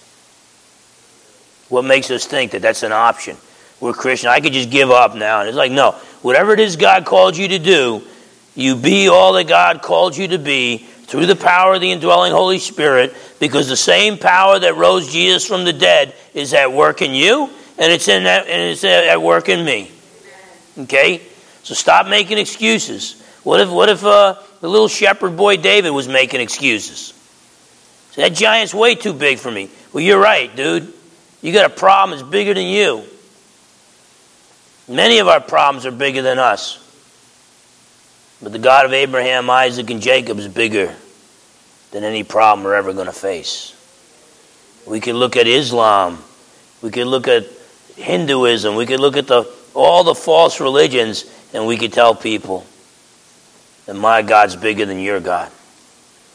What makes us think that that's an option? We're Christian. I could just give up now. And it's like, no. Whatever it is God called you to do, you be all that God called you to be through the power of the indwelling Holy Spirit, because the same power that rose Jesus from the dead is at work in you, and it's at work in me. Okay? So stop making excuses. What if the little shepherd boy David was making excuses? So that giant's way too big for me. Well, you're right, dude. You got a problem that's bigger than you. Many of our problems are bigger than us. But the God of Abraham, Isaac, and Jacob is bigger than any problem we're ever going to face. We could look at Islam. We could look at Hinduism. We could look at all the false religions, and we could tell people that my God's bigger than your God.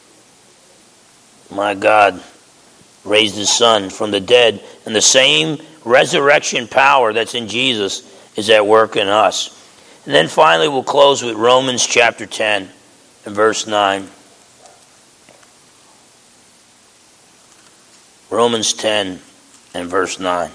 My God raised his son from the dead, and the same resurrection power that's in Jesus is at work in us. And then finally, we'll close with Romans chapter 10 and verse 9. Romans 10 and verse 9.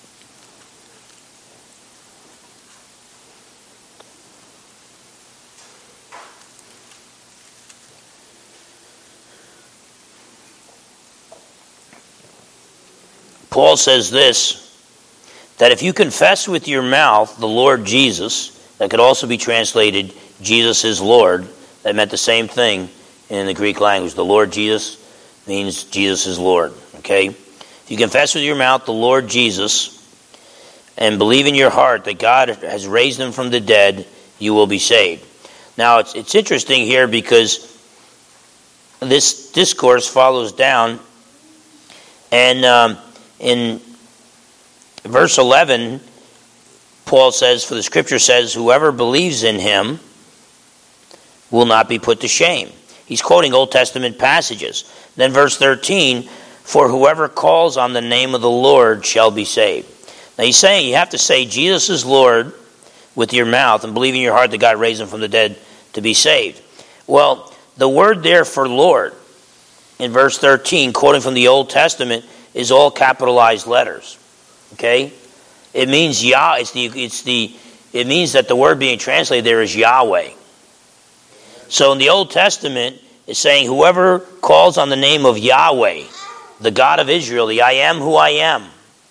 Paul says this, that if you confess with your mouth the Lord Jesus, that could also be translated Jesus is Lord, that meant the same thing in the Greek language. The Lord Jesus means Jesus is Lord, okay? If you confess with your mouth the Lord Jesus and believe in your heart that God has raised him from the dead, you will be saved. Now, it's interesting here because this discourse follows down, and in verse 11, Paul says, for the scripture says, whoever believes in him will not be put to shame. He's quoting Old Testament passages. Then verse 13, for whoever calls on the name of the Lord shall be saved. Now he's saying you have to say Jesus is Lord with your mouth and believe in your heart that God raised him from the dead to be saved. Well, the word there for Lord in verse 13, quoting from the Old Testament, is all capitalized letters. Okay? It means it means that the word being translated there is Yahweh. So in the Old Testament, it's saying whoever calls on the name of Yahweh, the God of Israel, the I am who I am,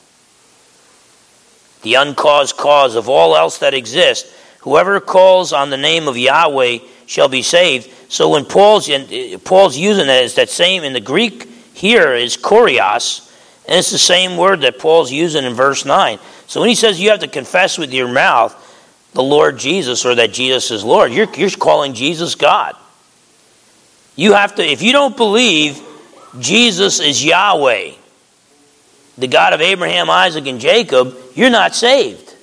the uncaused cause of all else that exists, whoever calls on the name of Yahweh shall be saved. So when Paul's using that, it's that same in the Greek here is kurios, and it's the same word that Paul's using in verse 9. So when he says you have to confess with your mouth the Lord Jesus, or that Jesus is Lord, you're calling Jesus God. You have to, if you don't believe Jesus is Yahweh, the God of Abraham, Isaac, and Jacob, you're not saved.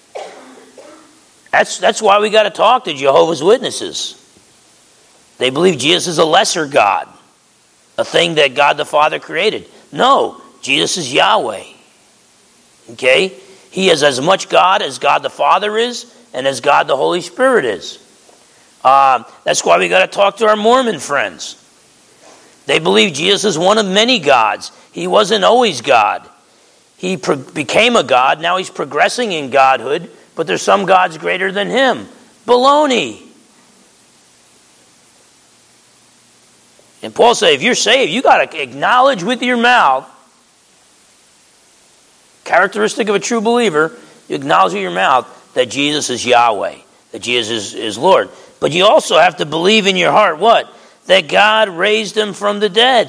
That's why we got to talk to Jehovah's Witnesses. They believe Jesus is a lesser God, a thing that God the Father created. No, Jesus is Yahweh. Okay? He is as much God as God the Father is and as God the Holy Spirit is. That's why we got to talk to our Mormon friends. They believe Jesus is one of many gods. He wasn't always God. He became a God. Now he's progressing in godhood, but there's some gods greater than him. Baloney. And Paul said, if you're saved, you got to acknowledge with your mouth, characteristic of a true believer, you acknowledge with your mouth that Jesus is Yahweh, that Jesus is Lord. But you also have to believe in your heart, what? That God raised him from the dead.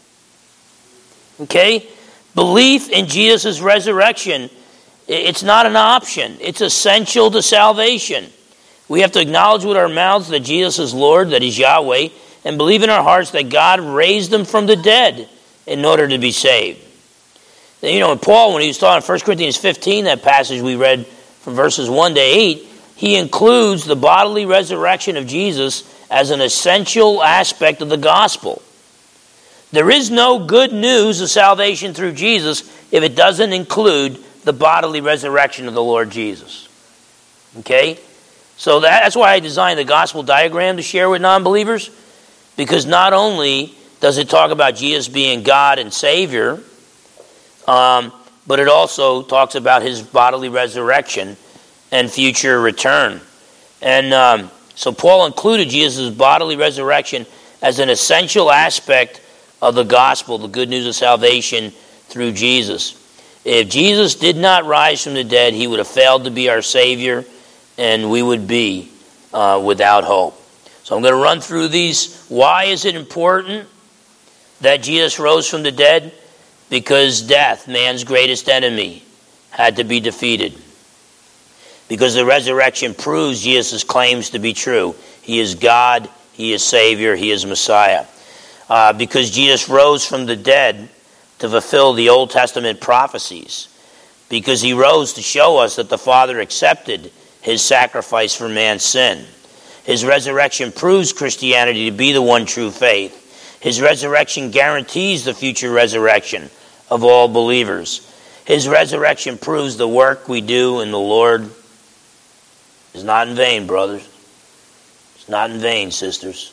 Okay? Belief in Jesus' resurrection, it's not an option. It's essential to salvation. We have to acknowledge with our mouths that Jesus is Lord, that he's Yahweh, and believe in our hearts that God raised him from the dead in order to be saved. You know, Paul, when he was talking in 1 Corinthians 15, that passage we read from verses 1 to 8, he includes the bodily resurrection of Jesus as an essential aspect of the gospel. There is no good news of salvation through Jesus if it doesn't include the bodily resurrection of the Lord Jesus. Okay? So that's why I designed the gospel diagram to share with non-believers, because not only does it talk about Jesus being God and Savior, but it also talks about his bodily resurrection and future return. And so Paul included Jesus' bodily resurrection as an essential aspect of the gospel, the good news of salvation through Jesus. If Jesus did not rise from the dead, he would have failed to be our Savior, and we would be without hope. So I'm going to run through these. Why is it important that Jesus rose from the dead? Because death, man's greatest enemy, had to be defeated. Because the resurrection proves Jesus' claims to be true. He is God, he is Savior, he is Messiah. Because Jesus rose from the dead to fulfill the Old Testament prophecies. Because he rose to show us that the Father accepted his sacrifice for man's sin. His resurrection proves Christianity to be the one true faith. His resurrection guarantees the future resurrection of all believers. His resurrection proves the work we do in the Lord is not in vain, brothers. It's not in vain, sisters.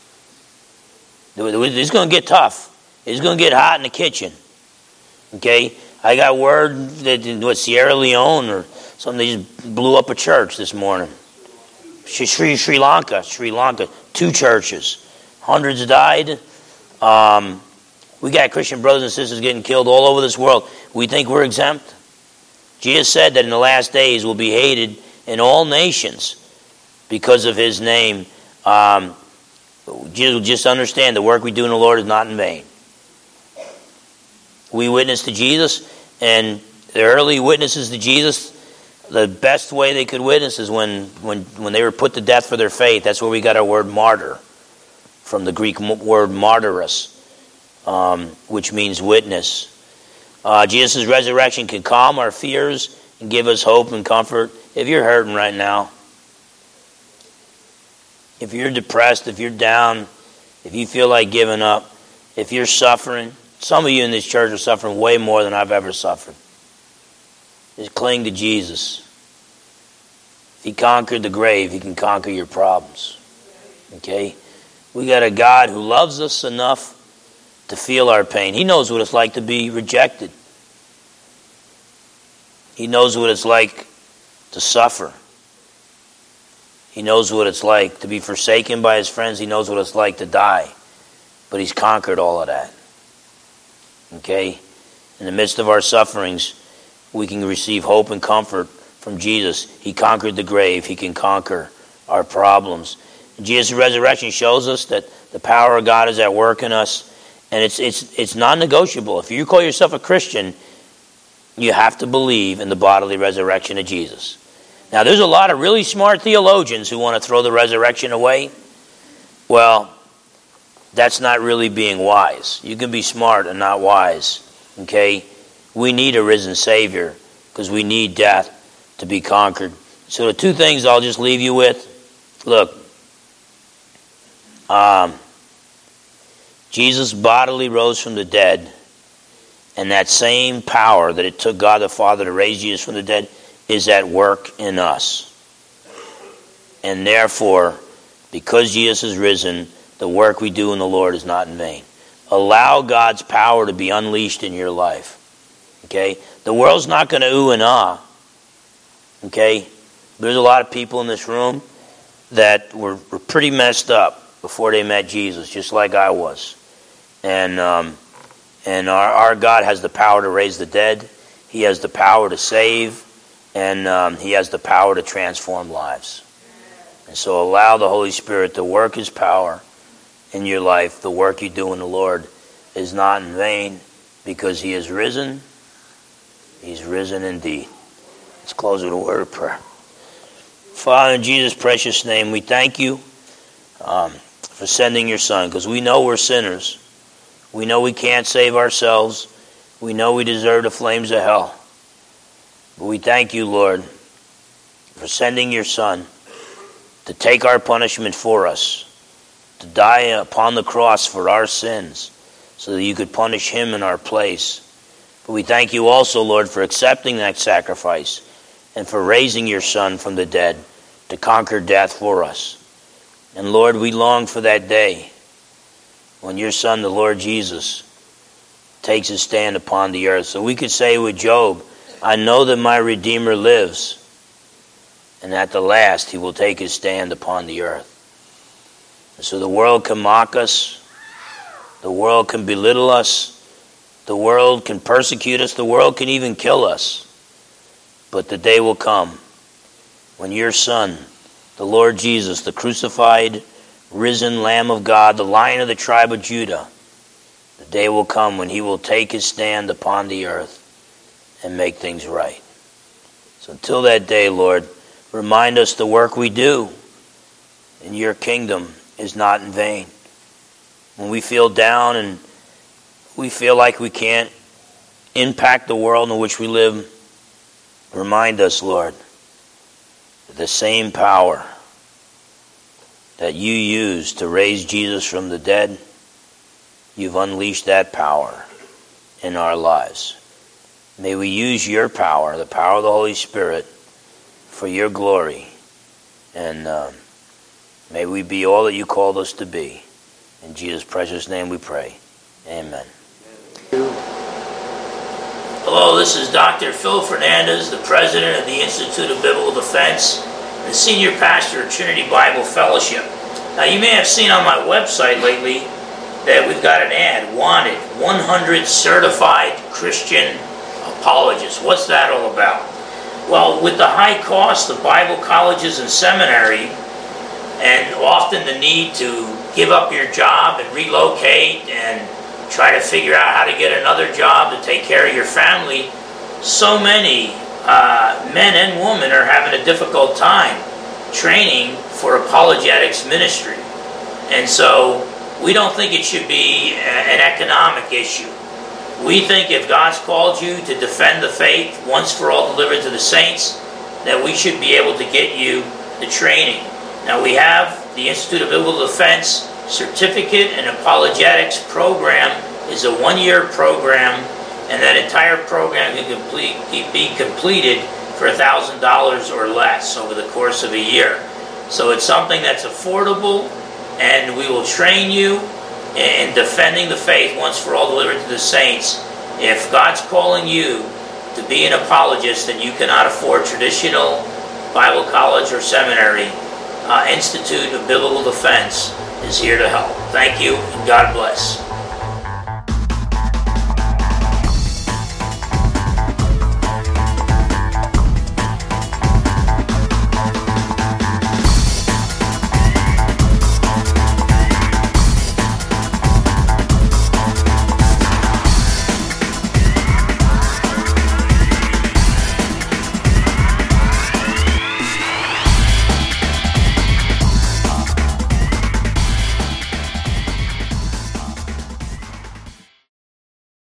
It's going to get tough. It's going to get hot in the kitchen. Okay? I got word that Sierra Leone or something, they just blew up a church this morning. Sri Lanka, 2 churches. Hundreds died. We got Christian brothers and sisters getting killed all over this world. We think we're exempt? Jesus said that in the last days we'll be hated in all nations because of his name. Just understand the work we do in the Lord is not in vain. We witness to Jesus, and the early witnesses to Jesus, the best way they could witness is when they were put to death for their faith. That's where we got our word martyr, from the Greek word martyros, which means witness. Jesus' resurrection can calm our fears and give us hope and comfort. If you're hurting right now, if you're depressed, if you're down, if you feel like giving up, if you're suffering, some of you in this church are suffering way more than I've ever suffered. Just cling to Jesus. If he conquered the grave, he can conquer your problems. Okay? We got a God who loves us enough to feel our pain. He knows what it's like to be rejected. He knows what it's like to suffer. He knows what it's like to be forsaken by his friends. He knows what it's like to die. But he's conquered all of that. Okay? In the midst of our sufferings, we can receive hope and comfort from Jesus. He conquered the grave. He can conquer our problems. Jesus' resurrection shows us that the power of God is at work in us. And it's non-negotiable. If you call yourself a Christian, you have to believe in the bodily resurrection of Jesus. Now, there's a lot of really smart theologians who want to throw the resurrection away. Well, that's not really being wise. You can be smart and not wise. Okay? We need a risen Savior because we need death to be conquered. So the 2 things I'll just leave you with. Look. Jesus bodily rose from the dead. And that same power that it took God the Father to raise Jesus from the dead is at work in us. And therefore, because Jesus is risen, the work we do in the Lord is not in vain. Allow God's power to be unleashed in your life. Okay? The world's not going to ooh and ah. Okay? There's a lot of people in this room that were pretty messed up before they met Jesus, just like I was. And our God has the power to raise the dead. He has the power to save. And he has the power to transform lives. And so allow the Holy Spirit to work his power in your life. The work you do in the Lord is not in vain because he is risen. He's risen indeed. Let's close with a word of prayer. Father, in Jesus' precious name, we thank you for sending your Son, because we know we're sinners. We know we can't save ourselves. We know we deserve the flames of hell. But we thank you, Lord, for sending your Son to take our punishment for us, to die upon the cross for our sins, so that you could punish him in our place. But we thank you also, Lord, for accepting that sacrifice and for raising your Son from the dead to conquer death for us. And Lord, we long for that day when your Son, the Lord Jesus, takes his stand upon the earth. So we could say with Job, I know that my Redeemer lives, and at the last he will take his stand upon the earth. And so the world can mock us, the world can belittle us, the world can persecute us, the world can even kill us. But the day will come when your Son, the Lord Jesus, the crucified, risen Lamb of God, the Lion of the tribe of Judah, the day will come when he will take his stand upon the earth and make things right. So until that day, Lord, remind us the work we do in your kingdom is not in vain. When we feel down and we feel like we can't impact the world in which we live, remind us, Lord, that the same power that you used to raise Jesus from the dead, you've unleashed that power in our lives. May we use your power, the power of the Holy Spirit, for your glory. And may we be all that you called us to be. In Jesus' precious name we pray. Amen. Hello, this is Dr. Phil Fernandez, the president of the Institute of Biblical Defense, and the senior pastor of Trinity Bible Fellowship. Now, you may have seen on my website lately that we've got an ad, wanted, 100 certified Christian apologists. What's that all about? Well, with the high cost of Bible colleges and seminary, and often the need to give up your job and relocate and try to figure out how to get another job to take care of your family, so many men and women are having a difficult time training for apologetics ministry. And so we don't think it should be an economic issue. We think if God's called you to defend the faith once for all delivered to the saints, that we should be able to get you the training. Now, we have the Institute of Biblical Defense Certificate in Apologetics program. Is a one-year program, and that entire program can be completed for $1,000 or less over the course of a year. So it's something that's affordable, and we will train you in defending the faith once for all delivered to the saints. If God's calling you to be an apologist and you cannot afford traditional Bible college or seminary, Institute of Biblical Defense is here to help. Thank you, and God bless.